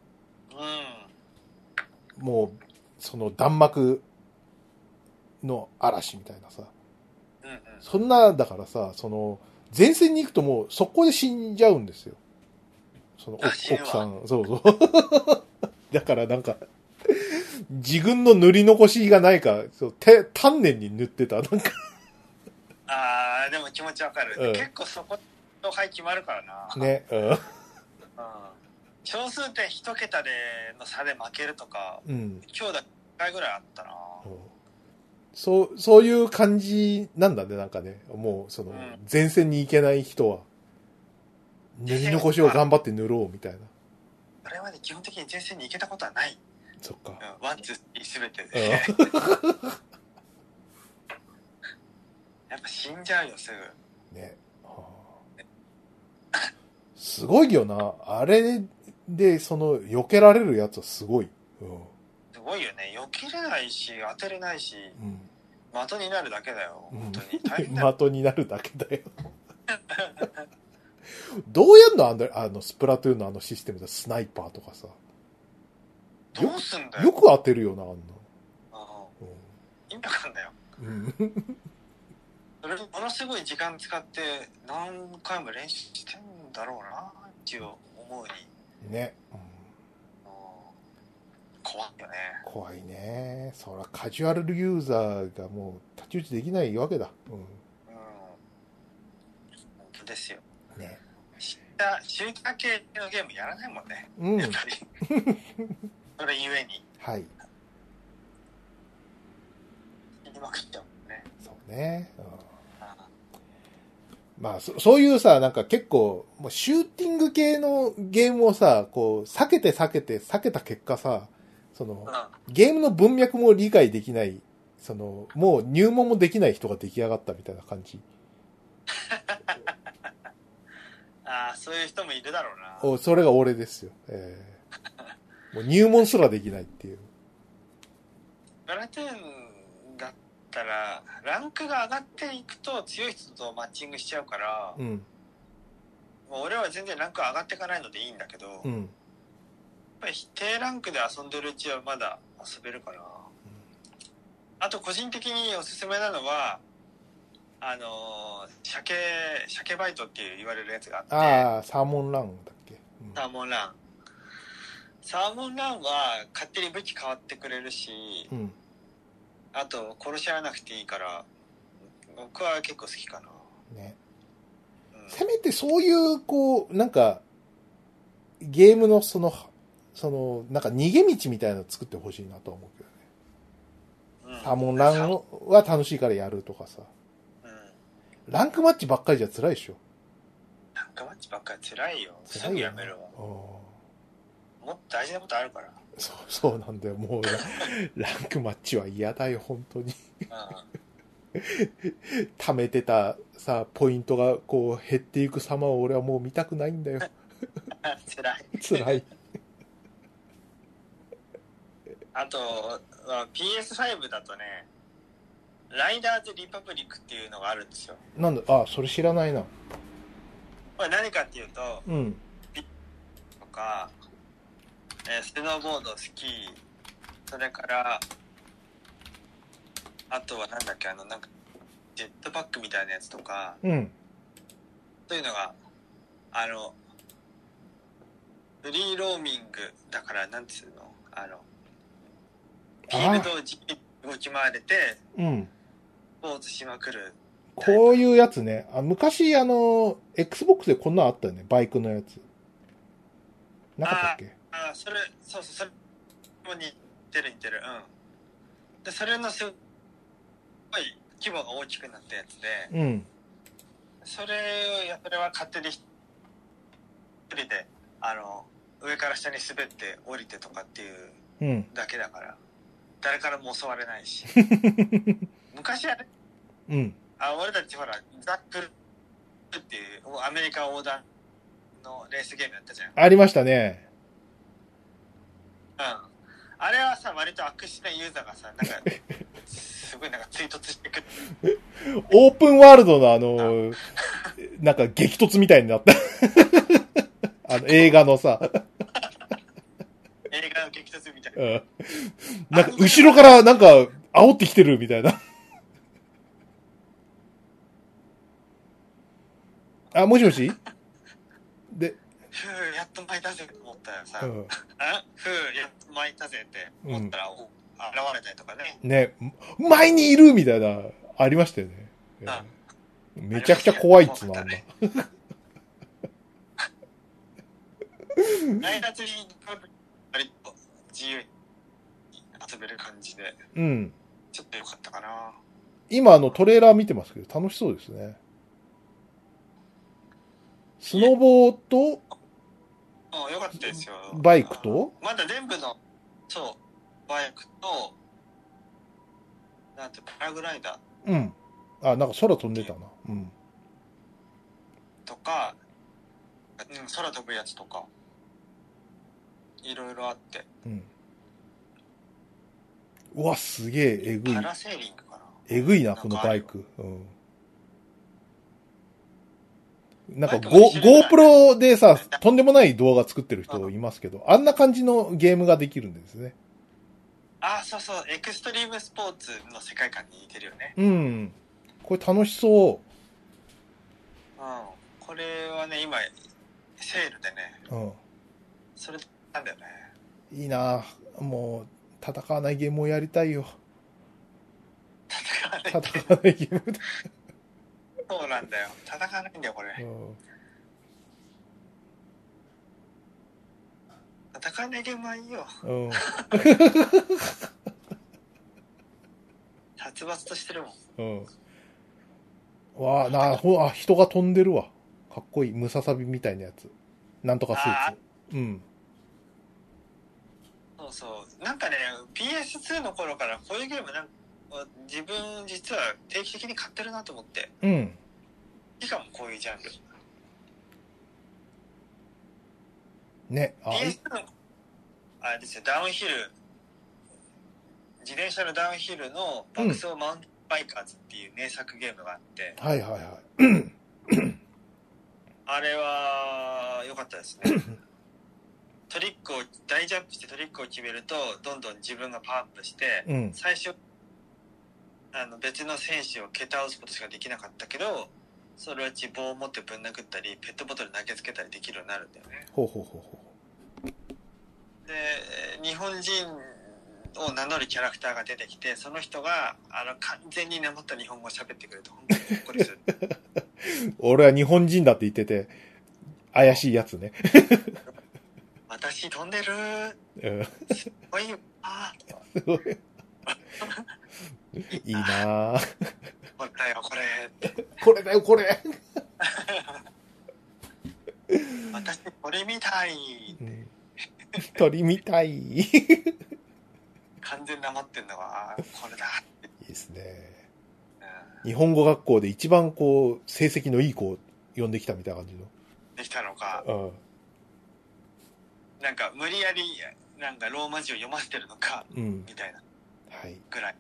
うん。 もう、その弾幕の嵐みたいなさ。 うんうん。 そんな、だからさ、その、前線に行くともう、速攻で死んじゃうんですよ。その、 あ死ぬわ奥さん、そうそう。だからなんか、自分の塗り残しがないか、そう手丹念に塗ってた。なんか、 ああ、でも気持ちわかる。 うん結構そこ、勝敗決まるからな。 ね、うん。 うん。小数点一桁での差で負けるとか、 うん。 今日だけいっかいぐらいあったな。 そう、そういう感じなんだね、なんかね。もう、そのうん、 前線に行けない人は、塗り残しを頑張って塗ろうみたいな。 これまで基本的に前線に行けたことはない。 そっか。 うん、ワン、ツー、スリーすべてうで。 んやっぱ死んじゃうよ、すぐ。 ね。はあすごいよな。あれで、その、避けられるやつはすごい。うん。 すごいよね。避けれないし、当てれないし、 うん。 的になるだけだよ。 うん本当に。大変だよ。 的になるだけだよ。 どうやんのあの、あの、スプラトゥーンのあのシステムでスナイパーとかさ。 どうすんだよ。 よく当てるよな、あんな。 あうん意味わかんないよ。 うんそれものすごい時間使って何回も練習してんだろうなって思うに、 ね、うん、 怖いよね。 怖いね。そらカジュアルユーザーがもう太刀打ちできないわけだ。ううん。本当ですよ。 ん。ね。 シューター、シューター系のゲームやらないもんね。 うん。 やっぱり。それゆえに。 はい。 言いまくっちゃうもんね。 そうね。うん、 あまあそ、そういうさ、なんか結構、もうシューティング系のゲームをさ、こう、避けて避けて避けた結果さ、その、 あゲームの文脈も理解できない、その、もう入門もできない人が出来上がったみたいな感じ。 あー、そういう人もいるだろうな。 お、それが俺ですよ。えー、もう入門すらできないっていう。 スプラトゥーンだったら、ランクが上がっていくと強い人とマッチングしちゃうから、 うん。 もう俺は全然ランク上がっていかないのでいいんだけど、やっうん。 ぱり低ランクで遊んでるうちはまだ遊べるかな。あと個人的におすすめなのは、あのー、鮭、鮭バイトって言われるやつがあって、 ああ、サーモンランだっけ。うん、 サーモンラン。サーモンランは勝手に武器変わってくれるし、 うん。 あと殺し合わなくていいから、僕は結構好きかな。 ね。 うん、 せめてそういう、こう、なんか、ゲームのその、その、なんか逃げ道みたいなの作ってほしいなと思うけどね。 うん、 サーモンランは楽しいからやるとかさ。 うん。 ランクマッチばっかりじゃ辛いでしょ。 ランクマッチばっかり辛いよ。す辛いよねぐやめるわ。もっと大事なことあるから。 そう、そうなんだよ。もうラ、ランクマッチは嫌だよ、本当に。 うん、 貯めてたさ、ポイントがこう減っていく様を俺はもう見たくないんだよ。 辛い。 辛い。 あと、ピーエスファイブ だとね、ライダーズリパブリックっていうのがあるんですよ。 なんだ、あ、それ知らないな。 これ何かっていうと、 うん。 とか、えースノーボード、スキー、それから、あとはなんだっけ、あの、なんか、ジェットパックみたいなやつとか、 うん。 そういうのが、あの、フリーローミングだから、なんつうの、あの、フィールドを自由に動き回れて、 うん。 スポーツしまくる。 こういうやつね。あ、昔、あの、Xbox でこんなのあったよね。バイクのやつ。なかったっけ？ ああ、それ、そうそう、それも似てる似てる。うん。で、それのすごい規模が大きくなったやつで、 うん。 それを、やそれは勝手に一人で、あの、上から下に滑って降りてとかっていううん。 だけだから、誰からも襲われないし。昔はね、 うん。 あ、俺たちほら、ザックルっていうアメリカ横断のレースゲームやったじゃん。 ありましたね。 うん。あれはさ、割と悪質なユーザーがさ、なんか、すごいなんか追突してくる。 オープンワールドのあの、なんか激突みたいになった。あの映画のさ、 映画の激突みたいな。 うん。なんか後ろからなんか煽ってきてるみたいな。あ、もしもしで、 ふう、やっと巻いたぜと思ったらさ、 うん。 あふう、やっと巻いたぜって思ったら、お現れたりとかね。 ね、前にいるみたいな、ありましたよね。 あめちゃくちゃ怖いっつうのあんな。 ライダー釣り割と自由に遊べる感じで、 うん。 ちょっと良かったかな。 今あのトレーラー見てますけど楽しそうですね。スノボーとうん、良かったですよ。 バイクとまだ全部の、そう、バイクと、なんて、パラグライダーうん。あ、なんか空飛んでたな。うん。 とか、うん、空飛ぶやつとか、いろいろあって。 うん。うわ、すげえ、えぐいパ。ラセーリングかな。 えぐいな、 なんかこのバイク。うん。 なんかマイク Go、 も一緒だ GoPro でさ、とんでもない動画作ってる人いますけど、あんな感じのゲームができるんですね。 あ、そうそう、エクストリームスポーツの世界観に似てるよね。 うん。これ楽しそうん。これはね、今、セールでね、 う。うん。 それなんだよね。 いいなぁ。もう、戦わないゲームをやりたいよ。 戦わない。 戦わないゲームだ。 そうなんだよ。戦わないんだよ、これ。 うん戦わないゲームはいいよ。 うん。 殺伐としてるもん。 うん。わあ、なほあ、人が飛んでるわ。かっこいい。ムササビみたいなやつ。なんとかスーツ。うん。 そうそう。なんかね、ピーエスツー の頃からこういうゲームなんか、自分実は定期的に買ってるなと思って。 うん。 しかもこういうジャンル。 ね。あ、 ピーエスツー の、あれですよ、ダウンヒル、自転車のダウンヒルの爆走マウンテンバイカーズっていう名作ゲームがあって、 はいはいはい。 あれは良かったですね。トリックを大ジャンプしてトリックを決めるとどんどん自分がパワーアップして、 うん。 最初あの別の選手を蹴倒すことしかできなかったけど、それうち棒を持ってぶん殴ったりペットボトル投げつけたりできるようになるんだよね。 ほうほうほうほで、日本人を名乗るキャラクターが出てきて、その人があの完全になまった日本語を喋ってくれると本当にほっこりする。 う。俺は日本人だって言ってて、怪しいやつね。 私飛んでるうん。 すごいあすごい。いいなぁ。 これだよこれこれだよ、これ。 私これみたい、 うん、鳥みたい。いい完全なまってんのがこれだって。 ですね。 うん、 日本語学校で一番こう、成績のいい子を呼んできたみたいな感じの。 できたのか、 うん。 なんか無理やりなんかローマ字を読ませてるのか、 うん。 みたいなはい。 ぐらい、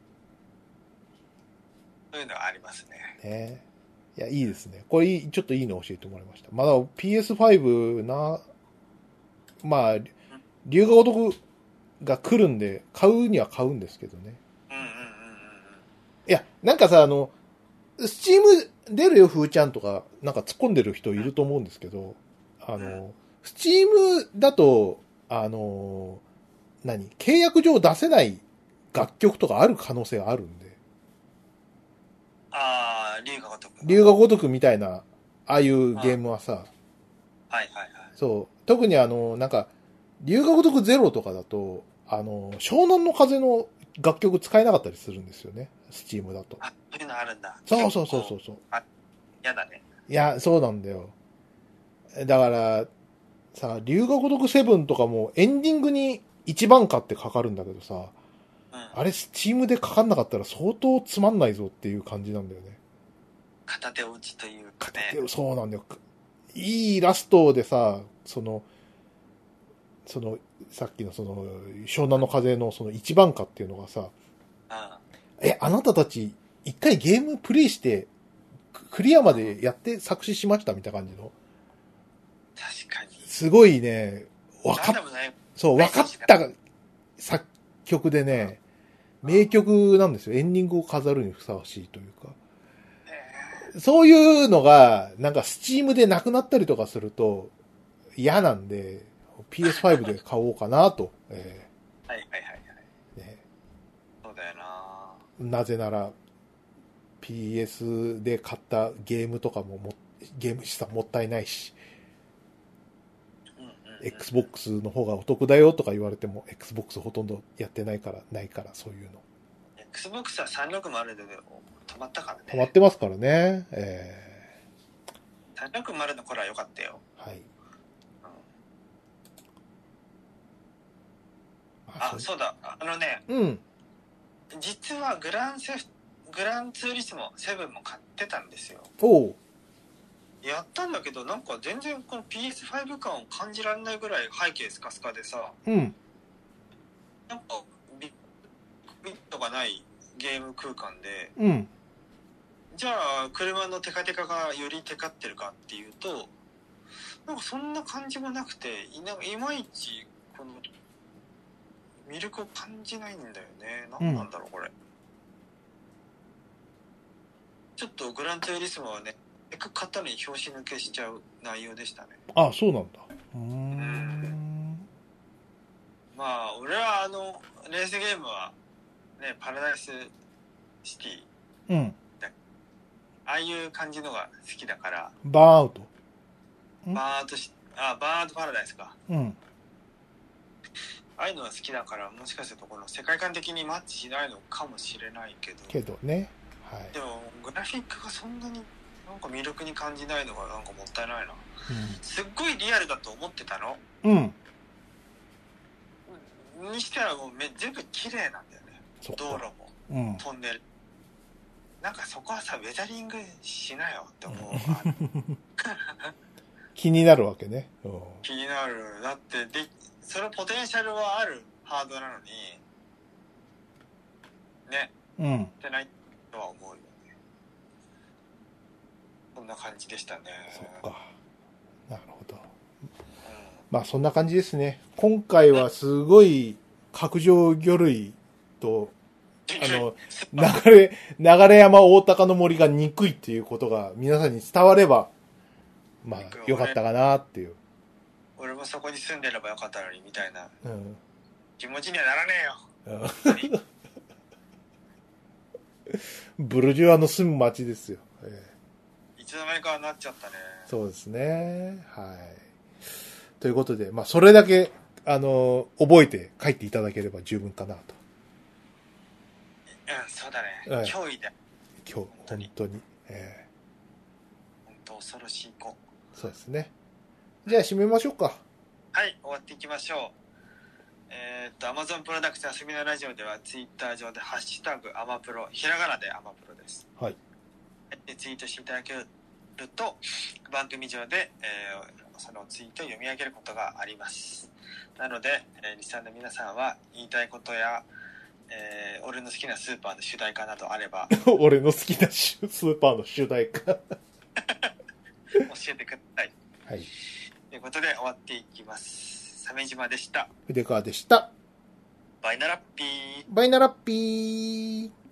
そういうのはありますね。 ね。いや、いいですね。これいい、ちょっといいの教えてもらいました。まだ ピーエスファイブ な、まあ、龍が如くが来るんで、買うには買うんですけどね。 うんうんうんうんうん。 いや、なんかさ、あの、スチーム出るよ、ふーちゃんとか、なんか突っ込んでる人いると思うんですけど、あの、スチームだと、あの、何契約上出せない楽曲とかある可能性があるんで。 ああ、龍が如く。 龍が如くみたいな、ああいうゲームはさ、 はいはいはい。 そう、特にあの、なんか、龍が如くゼロとかだと、あの、湘南の風の楽曲使えなかったりするんですよね、スチームだと。 あ、そういうのあるんだ。 そうそうそうそうそう。 あ、やだね。 いや、そうなんだよ。だから、さ、龍が如くセブンとかもエンディングに一番かってかかるんだけどさ、 うん。 あれスチームでかかんなかったら相当つまんないぞっていう感じなんだよね。 片手打ちというか片ね。 手そうなんだよ。いいラストでさ、その、その、さっきのその、湘南の風のその一番かっていうのがさ、 うん。 え、あなたたち一回ゲームプレイしてクリアまでやって作詞しましたみたいな感じの。 確かに。 すごいね、わかっなんでもない。 そう、分かった作曲でね、名曲なんですよ。エンディングを飾るにふさわしいというか。 えそういうのが、なんかスチームでなくなったりとかすると嫌なんで、ピーエスファイブ で買おうかなと。えー、はいはいはいはい。 ーね、 そうだよな。 なぜなら、ピーエス で買ったゲームとかもも、ゲーム資産もったいないし、 うんうんうん、 Xbox の方がお得だよとか言われても、Xbox ほとんどやってないから、ないから、そういうの。 Xbox はさんびゃくろくまるで止まったからね。 溜まってますからね。えー、さんびゃくろくまるの頃は良かったよ。 ー、はい。 うん、 あ、 あ、そうだ。あのね、 うん。 実はグランセフ、グランツーリスモセブンも買ってたんですよ。 おう。 やったんだけど、なんか全然この ピーエスファイブ 感を感じられないぐらい背景スカスカでさ、 うん。 なんかビビットがないゲーム空間で、 うん。 じゃあ車のテカテカがよりテカってるかっていうと、なんかそんな感じもなくて、いなんかいまいちこの魅力を感じないんだよね。何なんだろうこれ。ちょっとグランツーリスモはね、せっかく買ったのに拍子抜けしちゃう内容でしたね。 あ、そうなんだ。うーん。 まあ俺はあのレースゲームはね、パラダイスシティ、 うん。 ああいう感じのが好きだから。 バーンアウト。んバーンアウトしあバーンアウトパラダイスか。 うん。 ああいうのが好きだから、もしかするとこの世界観的にマッチしないのかもしれないけど。 けどね。はい。 でもグラフィックがそんなになんか魅力に感じないのがなんかもったいないな。すっごいリアルだと思ってたの。 うん。 にしてはもうめ全部綺麗なんだよね。道路も、 うん、 トンネル。なんかそこはさウェザリングしなよって思う。 気になるわけね。うん、 気になる。だってでそのポテンシャルはあるハードなのにね。 うん。 ってないとは思うよね。そんな感じでしたね。 そっか。なるほど。 うん、 まあそんな感じですね。今回はすごい角上魚類と、あの、流れ、流れ山大高の森が憎いっていうことが皆さんに伝われば、まあ良かったかなっていう。 俺もそこに住んでればよかったのにみたいな、 うん、 気持ちにはならねえよ。 ブルジョアの住む町ですよ。えー、いつの間にかなっちゃったね。 そうですね。はい。ということで、まあそれだけ、あの、覚えて帰っていただければ十分かなと。 うん、そうだね。 はい、 脅威だ。 今日、本当に。本当にえー、本当恐ろしい子。 そうですね。じゃあ締めましょうか。 はい、終わっていきましょう。えー、っと、Amazon プロダクツ遊びのラジオでは、ツイッター上で、ハッシュタグ、アマプロ、ひらがなでアマプロです。 はい。 で、ツイートしていただけると、番組上で、えー、そのツイートを読み上げることがあります。なので、えー、リスナーの皆さんは、言いたいことや、えー、俺の好きなスーパーの主題歌などあれば俺の好きなスーパーの主題歌教えてください。 はい。 ということで終わっていきます。鮫島でした。 筆川でした。 バイナラッピー。 バイナラッピー。